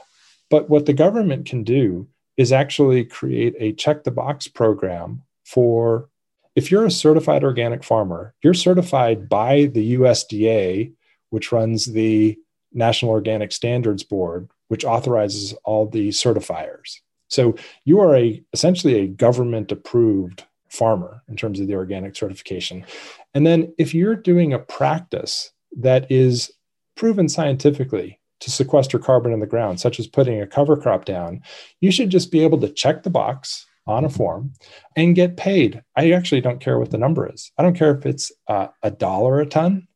But what the government can do is actually create a check the box program for, if you're a certified organic farmer, you're certified by the U S D A, which runs the National Organic Standards Board, which authorizes all the certifiers. So you are a essentially a government approved farmer in terms of the organic certification. And then if you're doing a practice that is proven scientifically to sequester carbon in the ground, such as putting a cover crop down, you should just be able to check the box on a form and get paid. I actually don't care what the number is. I don't care if it's uh, a dollar a ton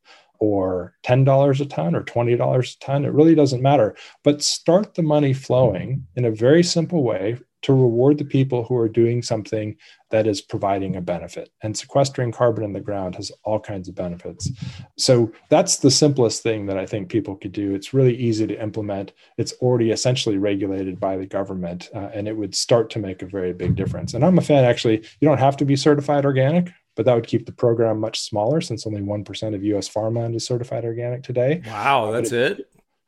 or ten dollars a ton or twenty dollars a ton. It really doesn't matter. But start the money flowing in a very simple way to reward the people who are doing something that is providing a benefit. And sequestering carbon in the ground has all kinds of benefits. So that's the simplest thing that I think people could do. It's really easy to implement. It's already essentially regulated by the government, uh, and it would start to make a very big difference. And I'm a fan, actually, you don't have to be certified organic, but that would keep the program much smaller, since only one percent of U S farmland is certified organic today. Wow, that's it?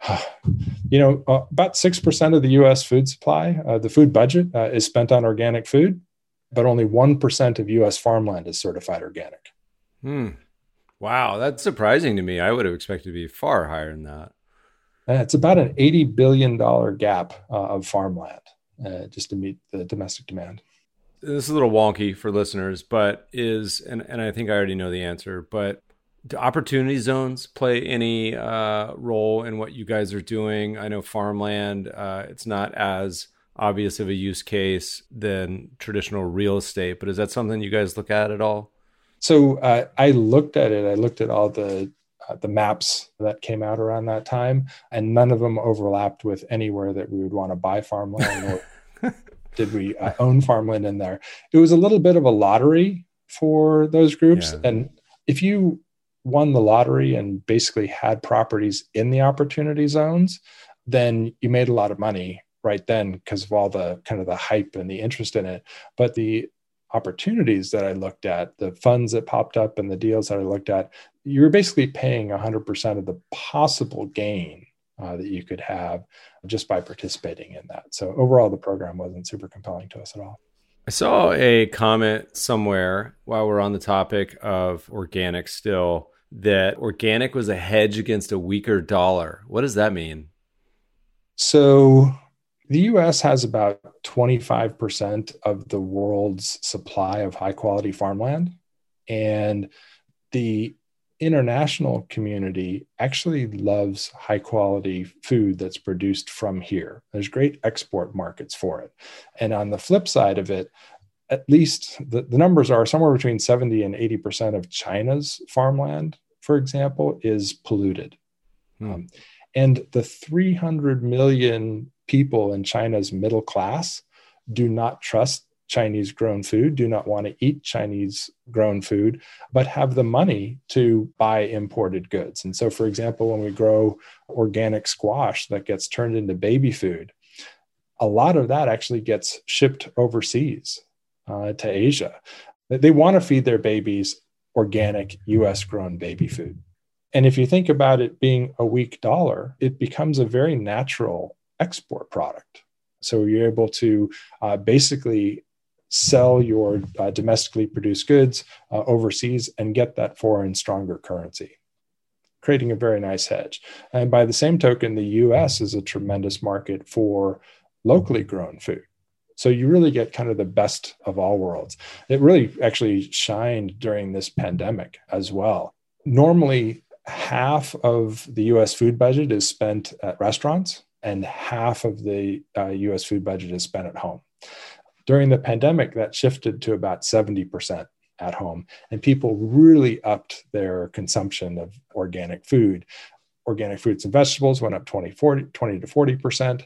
You know, uh, about six percent of the U S food supply, uh, the food budget uh, is spent on organic food, but only one percent of U S farmland is certified organic. Hmm. Wow, that's surprising to me. I would have expected to be far higher than that. Uh, it's about an eighty billion dollars gap uh, of farmland uh, just to meet the domestic demand. This is a little wonky for listeners, but is, and, and I think I already know the answer, but do opportunity zones play any uh, role in what you guys are doing? I know farmland, uh, it's not as obvious of a use case than traditional real estate, but is that something you guys look at at all? So uh, I looked at it. I looked at all the uh, the maps that came out around that time, and none of them overlapped with anywhere that we would want to buy farmland or did we uh, own farmland in there. It was a little bit of a lottery for those groups. Yeah. And if you won the lottery and basically had properties in the opportunity zones, then you made a lot of money right then because of all the kind of the hype and the interest in it. But the opportunities that I looked at, the funds that popped up and the deals that I looked at, you were basically paying one hundred percent of the possible gain uh, that you could have just by participating in that. So overall, the program wasn't super compelling to us at all. I saw a comment somewhere while we're on the topic of organic still, that organic was a hedge against a weaker dollar. What does that mean? So The U S has about twenty-five percent of the world's supply of high quality farmland. And the international community actually loves high quality food that's produced from here. There's great export markets for it. And on the flip side of it, at least the, the numbers are somewhere between seventy and eighty percent of China's farmland, for example, is polluted. Hmm. Um, and the three hundred million people in China's middle class do not trust Chinese grown food, do not want to eat Chinese grown food, but have the money to buy imported goods. And so, for example, when we grow organic squash that gets turned into baby food, a lot of that actually gets shipped overseas uh, to Asia. They want to feed their babies organic U S grown baby food. And if you think about it being a weak dollar, it becomes a very natural export product. So you're able to uh, basically sell your uh, domestically produced goods uh, overseas and get that foreign stronger currency, creating a very nice hedge. And by the same token, the U S is a tremendous market for locally grown food. So you really get kind of the best of all worlds. It really actually shined during this pandemic as well. Normally, half of the U S food budget is spent at restaurants and half of the uh, U S food budget is spent at home. During the pandemic, that shifted to about seventy percent at home, and people really upped their consumption of organic food. Organic fruits and vegetables went up twenty, forty, twenty to forty percent.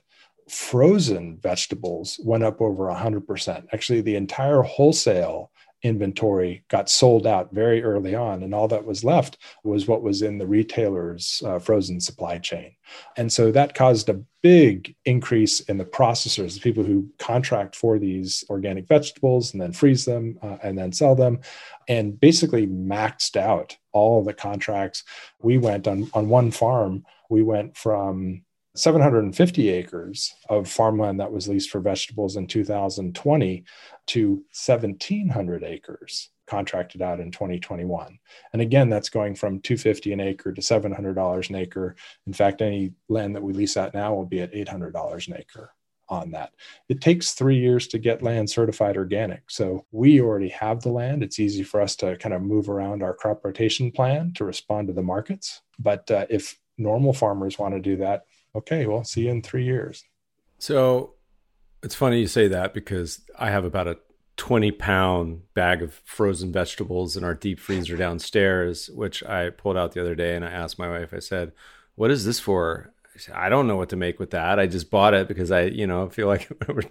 Frozen vegetables went up over one hundred percent. Actually, the entire wholesale inventory got sold out very early on, and all that was left was what was in the retailer's uh, frozen supply chain. And so that caused a big increase in the processors, the people who contract for these organic vegetables and then freeze them uh, and then sell them, and basically maxed out all of the contracts. We went on, on one farm, we went from seven hundred fifty acres of farmland that was leased for vegetables in two thousand twenty to seventeen hundred acres contracted out in twenty twenty-one. And again, that's going from two hundred fifty dollars an acre to seven hundred dollars an acre. In fact, any land that we lease out now will be at eight hundred dollars an acre on that. It takes three years to get land certified organic. So we already have the land. It's easy for us to kind of move around our crop rotation plan to respond to the markets. But uh, if normal farmers want to do that, okay, well, see you in three years. So it's funny you say that because I have about a twenty pound bag of frozen vegetables in our deep freezer downstairs, which I pulled out the other day. And I asked my wife, I said, what is this for? I said, I don't know what to make with that. I just bought it because I, you know, feel like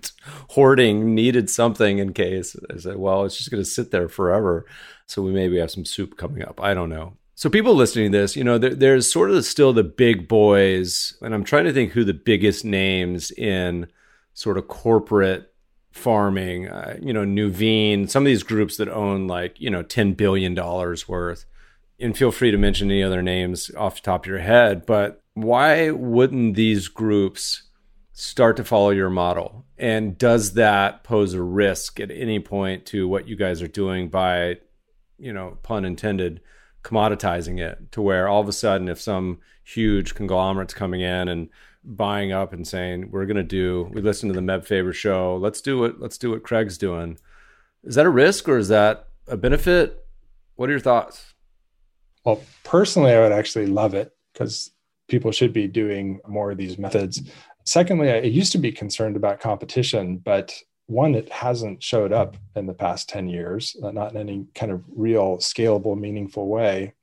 hoarding, needed something in case. I said, well, it's just going to sit there forever. So we maybe have some soup coming up. I don't know. So people listening to this, you know, there, there's sort of still the big boys, and I'm trying to think who the biggest names in sort of corporate farming, uh, you know, Nuveen, some of these groups that own like, you know, ten billion dollars worth. And feel free to mention any other names off the top of your head, but why wouldn't these groups start to follow your model? And does that pose a risk at any point to what you guys are doing by, you know, pun intended, commoditizing it to where all of a sudden if some huge conglomerate's coming in and buying up and saying, we're going to do, we listen to the Meb Faber show, let's do what, let's do what Craig's doing. Is that a risk or is that a benefit? What are your thoughts? Well, personally, I would actually love it because people should be doing more of these methods. Secondly, I used to be concerned about competition, but one, it hasn't showed up in the past ten years, not in any kind of real scalable, meaningful way.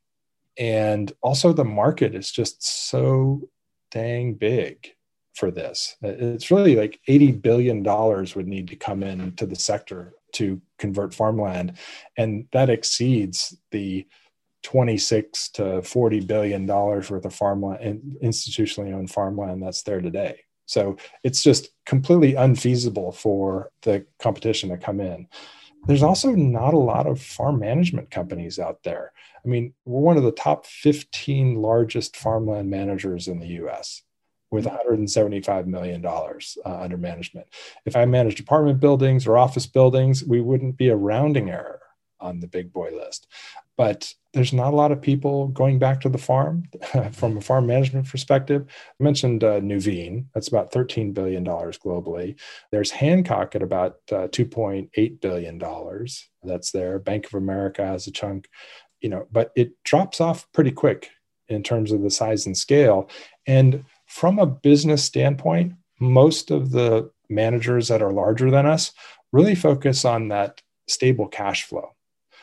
And also the market is just so dang big for this. It's really like eighty billion dollars would need to come into the sector to convert farmland. And that exceeds the twenty-six to forty billion dollars worth of farmland, institutionally owned farmland that's there today. So it's just completely unfeasible for the competition to come in. There's also not a lot of farm management companies out there. I mean, we're one of the top fifteen largest farmland managers in the U S with one hundred seventy-five million dollars uh, under management. If I managed apartment buildings or office buildings, we wouldn't be a rounding error on the big boy list. but there's not a lot of people going back to the farm from a farm management perspective. I mentioned uh, Nuveen. That's about thirteen billion dollars globally. There's Hancock at about uh, two point eight billion dollars. That's there. Bank of America has a chunk, you know, but it drops off pretty quick in terms of the size and scale. And from a business standpoint, most of the managers that are larger than us really focus on that stable cash flow.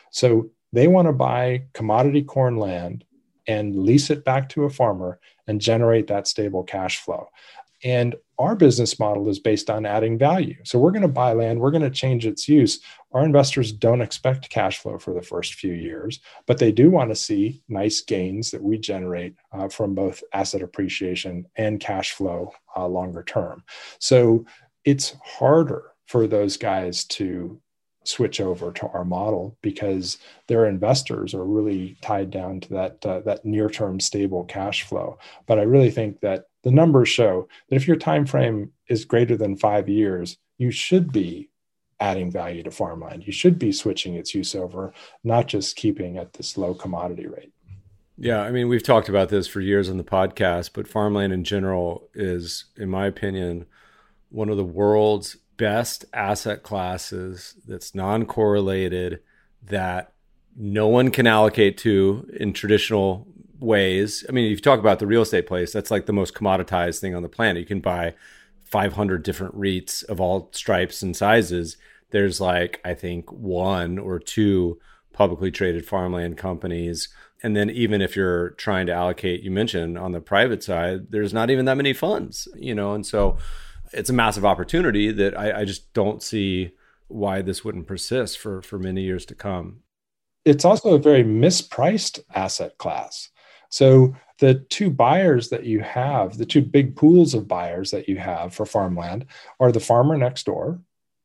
So they want to buy commodity corn land and lease it back to a farmer and generate that stable cash flow. And our business model is based on adding value. So we're going to buy land, we're going to change its use. Our investors don't expect cash flow for the first few years, but they do want to see nice gains that we generate uh, from both asset appreciation and cash flow uh, longer term. So it's harder for those guys to switch over to our model because their investors are really tied down to that uh, that near-term stable cash flow. But I really think that the numbers show that if your time frame is greater than five years, you should be adding value to farmland. You should be switching its use over, not just keeping at this low commodity rate. Yeah, I mean, we've talked about this for years on the podcast, but farmland in general is, in my opinion, one of the world's best asset classes that's non-correlated, that no one can allocate to in traditional ways. I mean, if you talk about the real estate place, that's like the most commoditized thing on the planet. You can buy five hundred different REITs of all stripes and sizes. There's like, I think, one or two publicly traded farmland companies. And then even if you're trying to allocate, you mentioned on the private side, there's not even that many funds, you know, and so it's a massive opportunity that I, I just don't see why this wouldn't persist for, for many years to come. It's also a very mispriced asset class. So the two buyers that you have, the two big pools of buyers that you have for farmland are the farmer next door,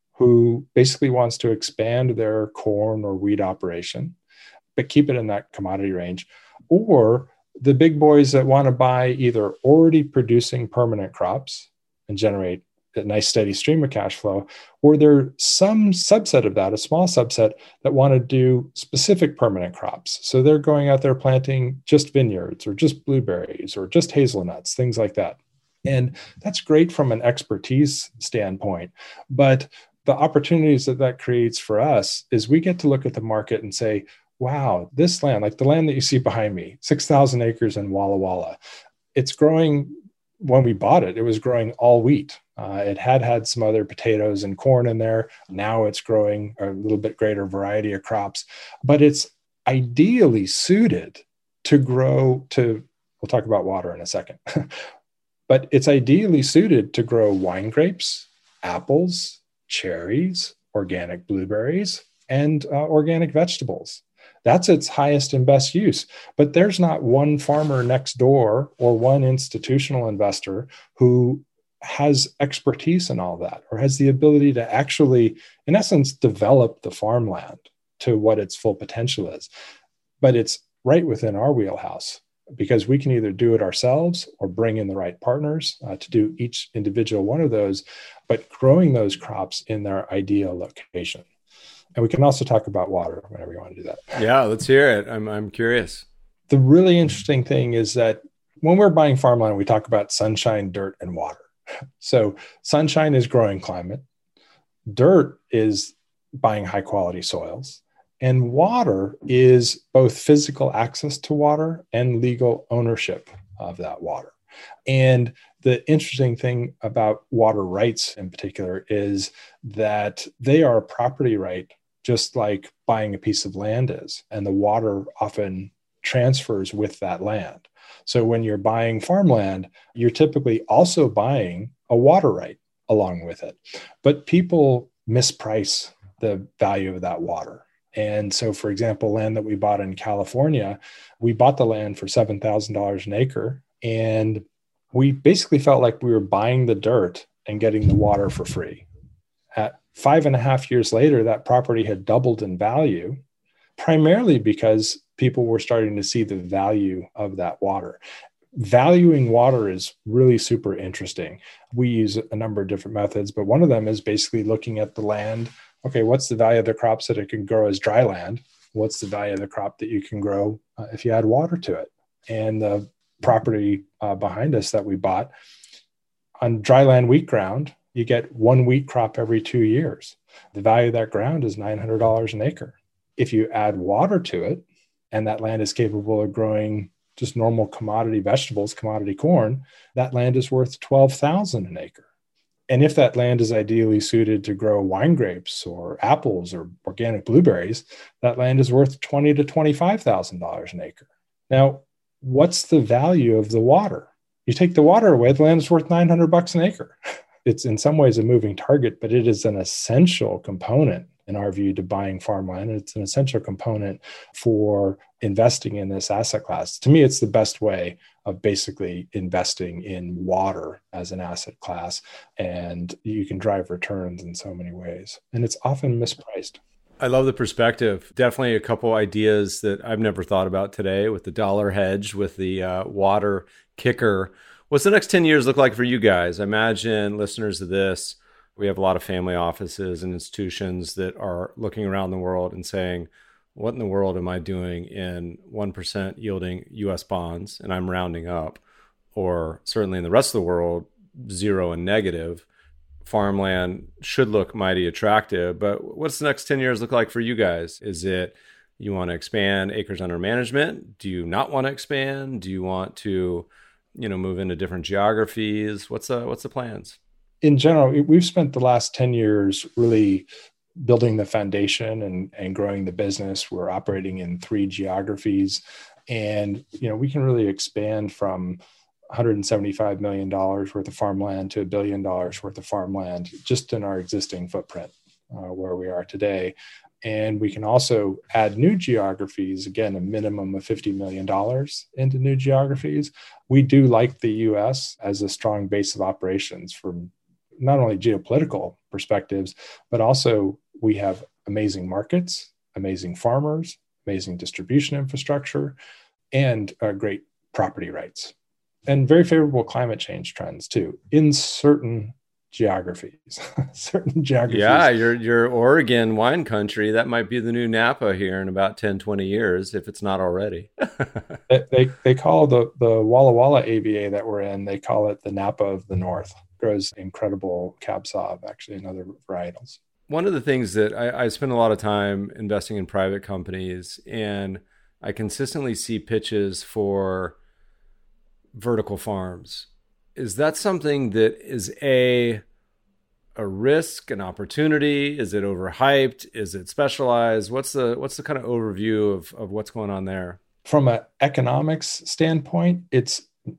who basically wants to expand their corn or wheat operation, but keep it in that commodity range, or the big boys that want to buy either already producing permanent crops and generate a nice steady stream of cash flow, or there's some subset of that, a small subset, that want to do specific permanent crops. So they're going out there planting just vineyards or just blueberries or just hazelnuts, things like that. And that's great from an expertise standpoint. But the opportunities that that creates for us is we get to look at the market and say, wow, this land, like the land that you see behind me, six thousand acres in Walla Walla, it's growing. When we bought it, it was growing all wheat. Uh, it had had some other potatoes and corn in there. Now it's growing a little bit greater variety of crops, but it's ideally suited to grow to, we'll talk about water in a second, but it's ideally suited to grow wine grapes, apples, cherries, organic blueberries, and uh, organic vegetables. That's its highest and best use. But there's not one farmer next door or one institutional investor who has expertise in all that or has the ability to actually, in essence, develop the farmland to what its full potential is. But it's right within our wheelhouse because we can either do it ourselves or bring in the right partners uh, to do each individual one of those, but growing those crops in their ideal location. And we can also talk about water whenever you want to do that. Yeah, let's hear it. I'm I'm curious. The really interesting thing is that when we're buying farmland, we talk about sunshine, dirt, and water. So sunshine is growing climate. Dirt is buying high quality soils. And water is both physical access to water and legal ownership of that water. And the interesting thing about water rights in particular is that they are a property right, just like buying a piece of land is. And the water often transfers with that land. So when you're buying farmland, you're typically also buying a water right along with it. But people misprice the value of that water. And so, for example, land that we bought in California, we bought the land for seven thousand dollars an acre. And we basically felt like we were buying the dirt and getting the water for free. At five and a half years later, that property had doubled in value, primarily because people were starting to see the value of that water. Valuing water is really super interesting. We use a number of different methods, but one of them is basically looking at the land. Okay, what's the value of the crops that it can grow as dry land? What's the value of the crop that you can grow uh, if you add water to it? And the property uh, behind us that we bought, on dryland wheat ground, you get one wheat crop every two years. The value of that ground is nine hundred dollars an acre. If you add water to it, and that land is capable of growing just normal commodity vegetables, commodity corn, that land is worth twelve thousand dollars an acre. And if that land is ideally suited to grow wine grapes or apples or organic blueberries, that land is worth twenty thousand to twenty-five thousand dollars an acre. Now, what's the value of the water? You take the water away, the land is worth nine hundred bucks an acre. It's in some ways a moving target, but it is an essential component, in our view, to buying farmland. It's an essential component for investing in this asset class. To me, it's the best way of basically investing in water as an asset class. And you can drive returns in so many ways. And it's often mispriced. I love the perspective. Definitely a couple ideas that I've never thought about today with the dollar hedge, with the uh, water kicker. What's the next ten years look like for you guys? I imagine listeners of this, we have a lot of family offices and institutions that are looking around the world and saying, what in the world am I doing in one percent yielding U S bonds? And I'm rounding up. Or certainly in the rest of the world, zero and negative. Farmland should look mighty attractive, but what's the next ten years look like for you guys? Is it you want to expand acres under management? Do you not want to expand? Do you want to, you know, move into different geographies? What's the, what's the plans? In general, we've spent the last ten years really building the foundation and, and growing the business. We're operating in three geographies, and, you know, we can really expand from one hundred seventy-five million dollars worth of farmland to a billion dollars worth of farmland just in our existing footprint uh, where we are today. And we can also add new geographies, again, a minimum of fifty million dollars into new geographies. We do like the U S as a strong base of operations from not only geopolitical perspectives, but also we have amazing markets, amazing farmers, amazing distribution infrastructure, and uh, great property rights. And very favorable climate change trends too, in certain geographies, certain geographies. Yeah, your your Oregon wine country, that might be the new Napa here in about ten, twenty years, if it's not already. they, they they call the, the Walla Walla A V A that we're in, they call it the Napa of the North. Grows incredible Cab Sauv, actually, and other varietals. One of the things that I, I spend a lot of time investing in private companies, and I consistently see pitches for vertical farms. Is that something that is a a risk, an opportunity? Is it overhyped? Is it specialized? What's the what's the kind of overview of, of what's going on there? From an economics standpoint, it's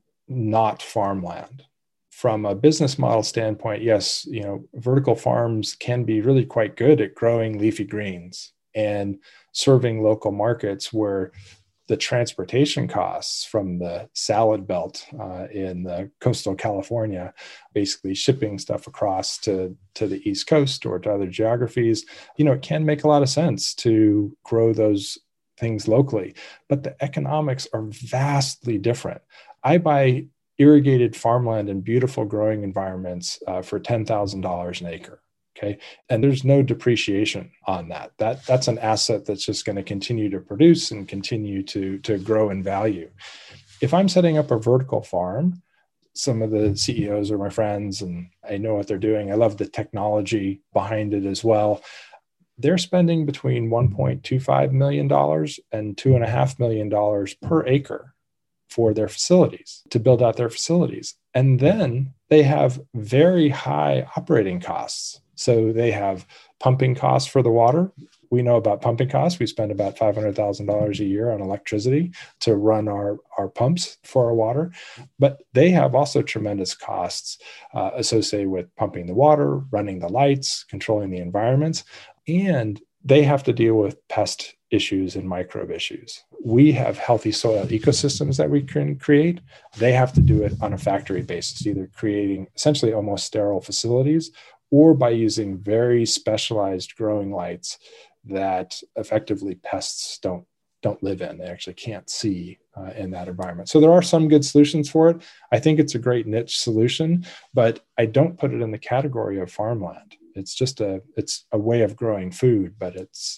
not farmland. From a business model standpoint, yes, you know, vertical farms can be really quite good at growing leafy greens and serving local markets where the transportation costs from the salad belt uh, in the coastal California, basically shipping stuff across to, to the East Coast or to other geographies, you know, it can make a lot of sense to grow those things locally. But the economics are vastly different. I buy irrigated farmland in beautiful growing environments uh, for ten thousand dollars an acre. Okay. And there's no depreciation on that. That that's an asset that's just going to continue to produce and continue to, to grow in value. If I'm setting up a vertical farm, some of the C E Os are my friends and I know what they're doing. I love the technology behind it as well. They're spending between one point two five million dollars and two point five million dollars per acre for their facilities, to build out their facilities. And then they have very high operating costs. So they have pumping costs for the water. We know about pumping costs. We spend about five hundred thousand dollars a year on electricity to run our, our pumps for our water. But they have also tremendous costs uh, associated with pumping the water, running the lights, controlling the environments. And they have to deal with pest issues and microbe issues. We have healthy soil ecosystems that we can create. They have to do it on a factory basis, either creating essentially almost sterile facilities or by using very specialized growing lights that effectively pests don't, don't live in. They actually can't see uh, in that environment. So there are some good solutions for it. I think it's a great niche solution, but I don't put it in the category of farmland. It's just a, it's a way of growing food, but it's,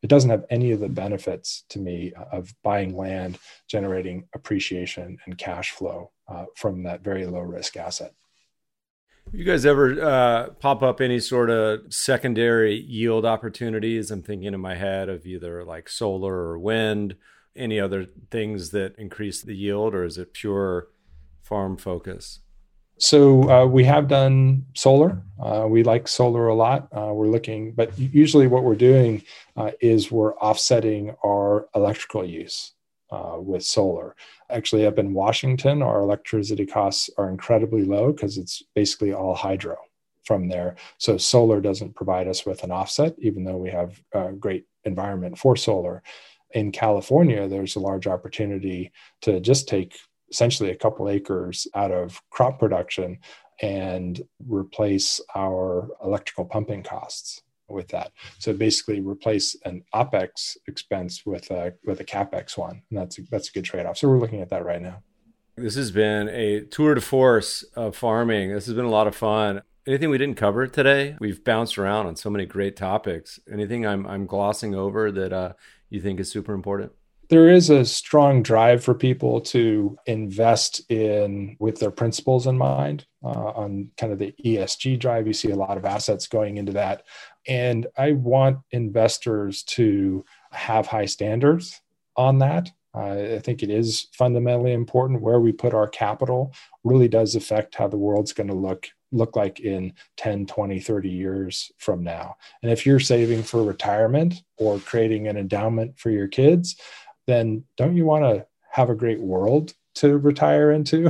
it doesn't have any of the benefits to me of buying land, generating appreciation and cash flow uh, from that very low risk asset. You guys ever uh, pop up any sort of secondary yield opportunities? I'm thinking in my head of either like solar or wind, any other things that increase the yield, or is it pure farm focus? So uh, we have done solar. Uh, we like solar a lot. Uh, we're looking, but usually what we're doing uh, is we're offsetting our electrical use uh, with solar. Actually, up in Washington, our electricity costs are incredibly low because it's basically all hydro from there. So solar doesn't provide us with an offset, even though we have a great environment for solar. In California, there's a large opportunity to just take essentially a couple acres out of crop production and replace our electrical pumping costs with that. So basically replace an OpEx expense with a with a CapEx one. And that's a, that's a good trade-off. So we're looking at that right now. This has been a tour de force of farming. This has been a lot of fun. Anything we didn't cover today? We've bounced around on so many great topics. Anything I'm I'm glossing over that uh, you think is super important? There is a strong drive for people to invest in with their principles in mind uh, on kind of the E S G drive. You see a lot of assets going into that. And I want investors to have high standards on that. Uh, I think it is fundamentally important. Where we put our capital really does affect how the world's going to look look like in ten, twenty, thirty years from now. And if you're saving for retirement or creating an endowment for your kids, then don't you want to have a great world to retire into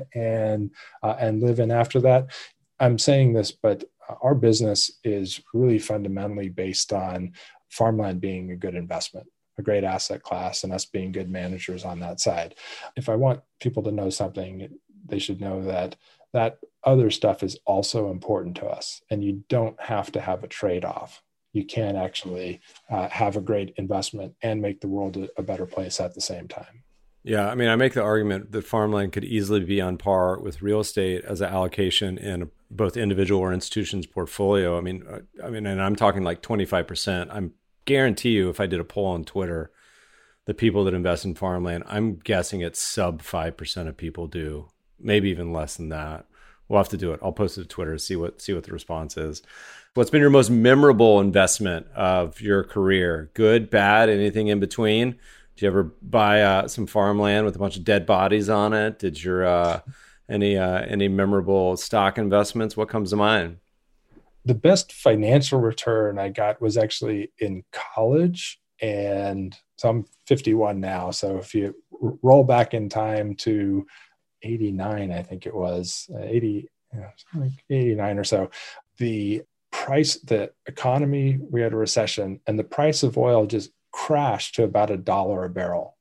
and uh, and live in after that? I'm saying this, but our business is really fundamentally based on farmland being a good investment, a great asset class, and us being good managers on that side. If I want people to know something, they should know that that other stuff is also important to us, and you don't have to have a trade-off. You can actually uh, have a great investment and make the world a, a better place at the same time. Yeah, I mean, I make the argument that farmland could easily be on par with real estate as an allocation in both individual or institution's portfolio. I mean, I mean, and I'm talking like twenty-five percent. I'm guarantee you, if I did a poll on Twitter, the people that invest in farmland, I'm guessing it's sub five percent of people do, maybe even less than that. We'll have to do it. I'll post it to Twitter, see what see what the response is. What's been your most memorable investment of your career? Good, bad, anything in between? Did you ever buy uh, some farmland with a bunch of dead bodies on it? Did your uh, any uh, any memorable stock investments? What comes to mind? The best financial return I got was actually in college, and so I'm fifty-one now. So if you r- roll back in time to eighty-nine, I think it was uh, eighty, you know, like eighty-nine or so, the price, the economy, we had a recession, and the price of oil just crashed to about a dollar a barrel.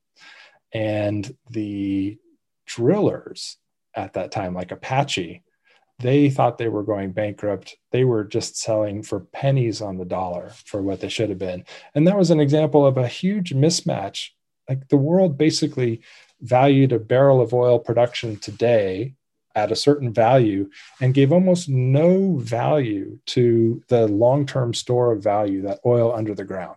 And the drillers at that time, like Apache, they thought they were going bankrupt. They were just selling for pennies on the dollar for what they should have been. And that was an example of a huge mismatch. Like the world basically valued a barrel of oil production today at a certain value and gave almost no value to the long-term store of value, that oil under the ground.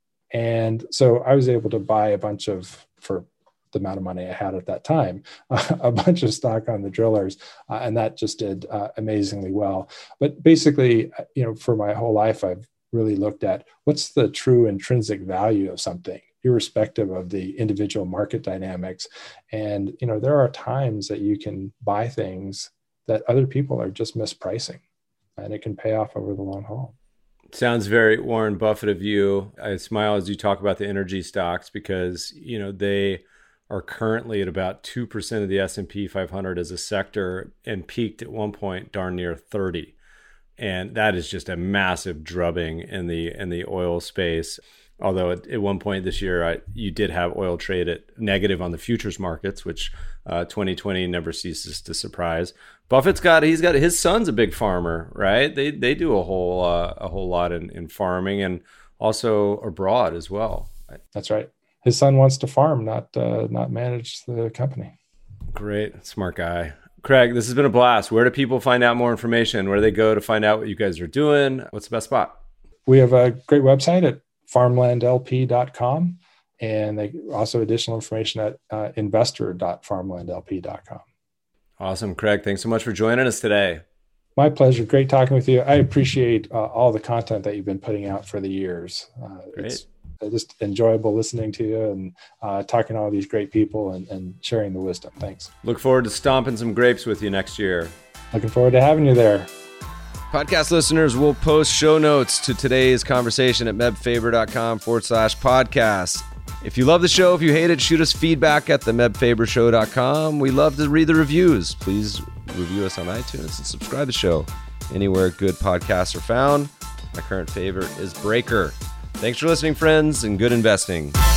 And so I was able to buy a bunch of, for the amount of money I had at that time, uh, a bunch of stock on the drillers. Uh, and that just did uh, amazingly well. But basically, you know, for my whole life, I've really looked at what's the true intrinsic value of something, irrespective of the individual market dynamics. And, you know, there are times that you can buy things that other people are just mispricing, and it can pay off over the long haul. Sounds very Warren Buffett of you. I smile as you talk about the energy stocks because, you know, they are currently at about two percent of the S and P five hundred as a sector and peaked at one point darn near thirty. And that is just a massive drubbing in the in the oil space. Although at, at one point this year, I, you did have oil trade at negative on the futures markets, which uh, twenty twenty never ceases to surprise. Buffett's got he's got his son's a big farmer, right? They they do a whole uh, a whole lot in, in farming and also abroad as well. That's right. His son wants to farm, not uh, not manage the company. Great, smart guy. Craig, this has been a blast. Where do people find out more information? Where do they go to find out what you guys are doing? What's the best spot? We have a great website at farmland l p dot com. And they also additional information at uh, investor dot farmland l p dot com. Awesome. Craig, thanks so much for joining us today. My pleasure. Great talking with you. I appreciate uh, all the content that you've been putting out for the years. Uh, Great. It's just enjoyable listening to you and uh, talking to all these great people and, and sharing the wisdom. Thanks. Look forward to stomping some grapes with you next year. Looking forward to having you there. Podcast listeners will post show notes to today's conversation at mebfaber.com forward slash podcast. If you love the show, if you hate it, shoot us feedback at the meb faber show dot com. We love to read the reviews. Please review us on iTunes and subscribe to the show anywhere good podcasts are found. My current favorite is Breaker. Thanks for listening, friends, and good investing.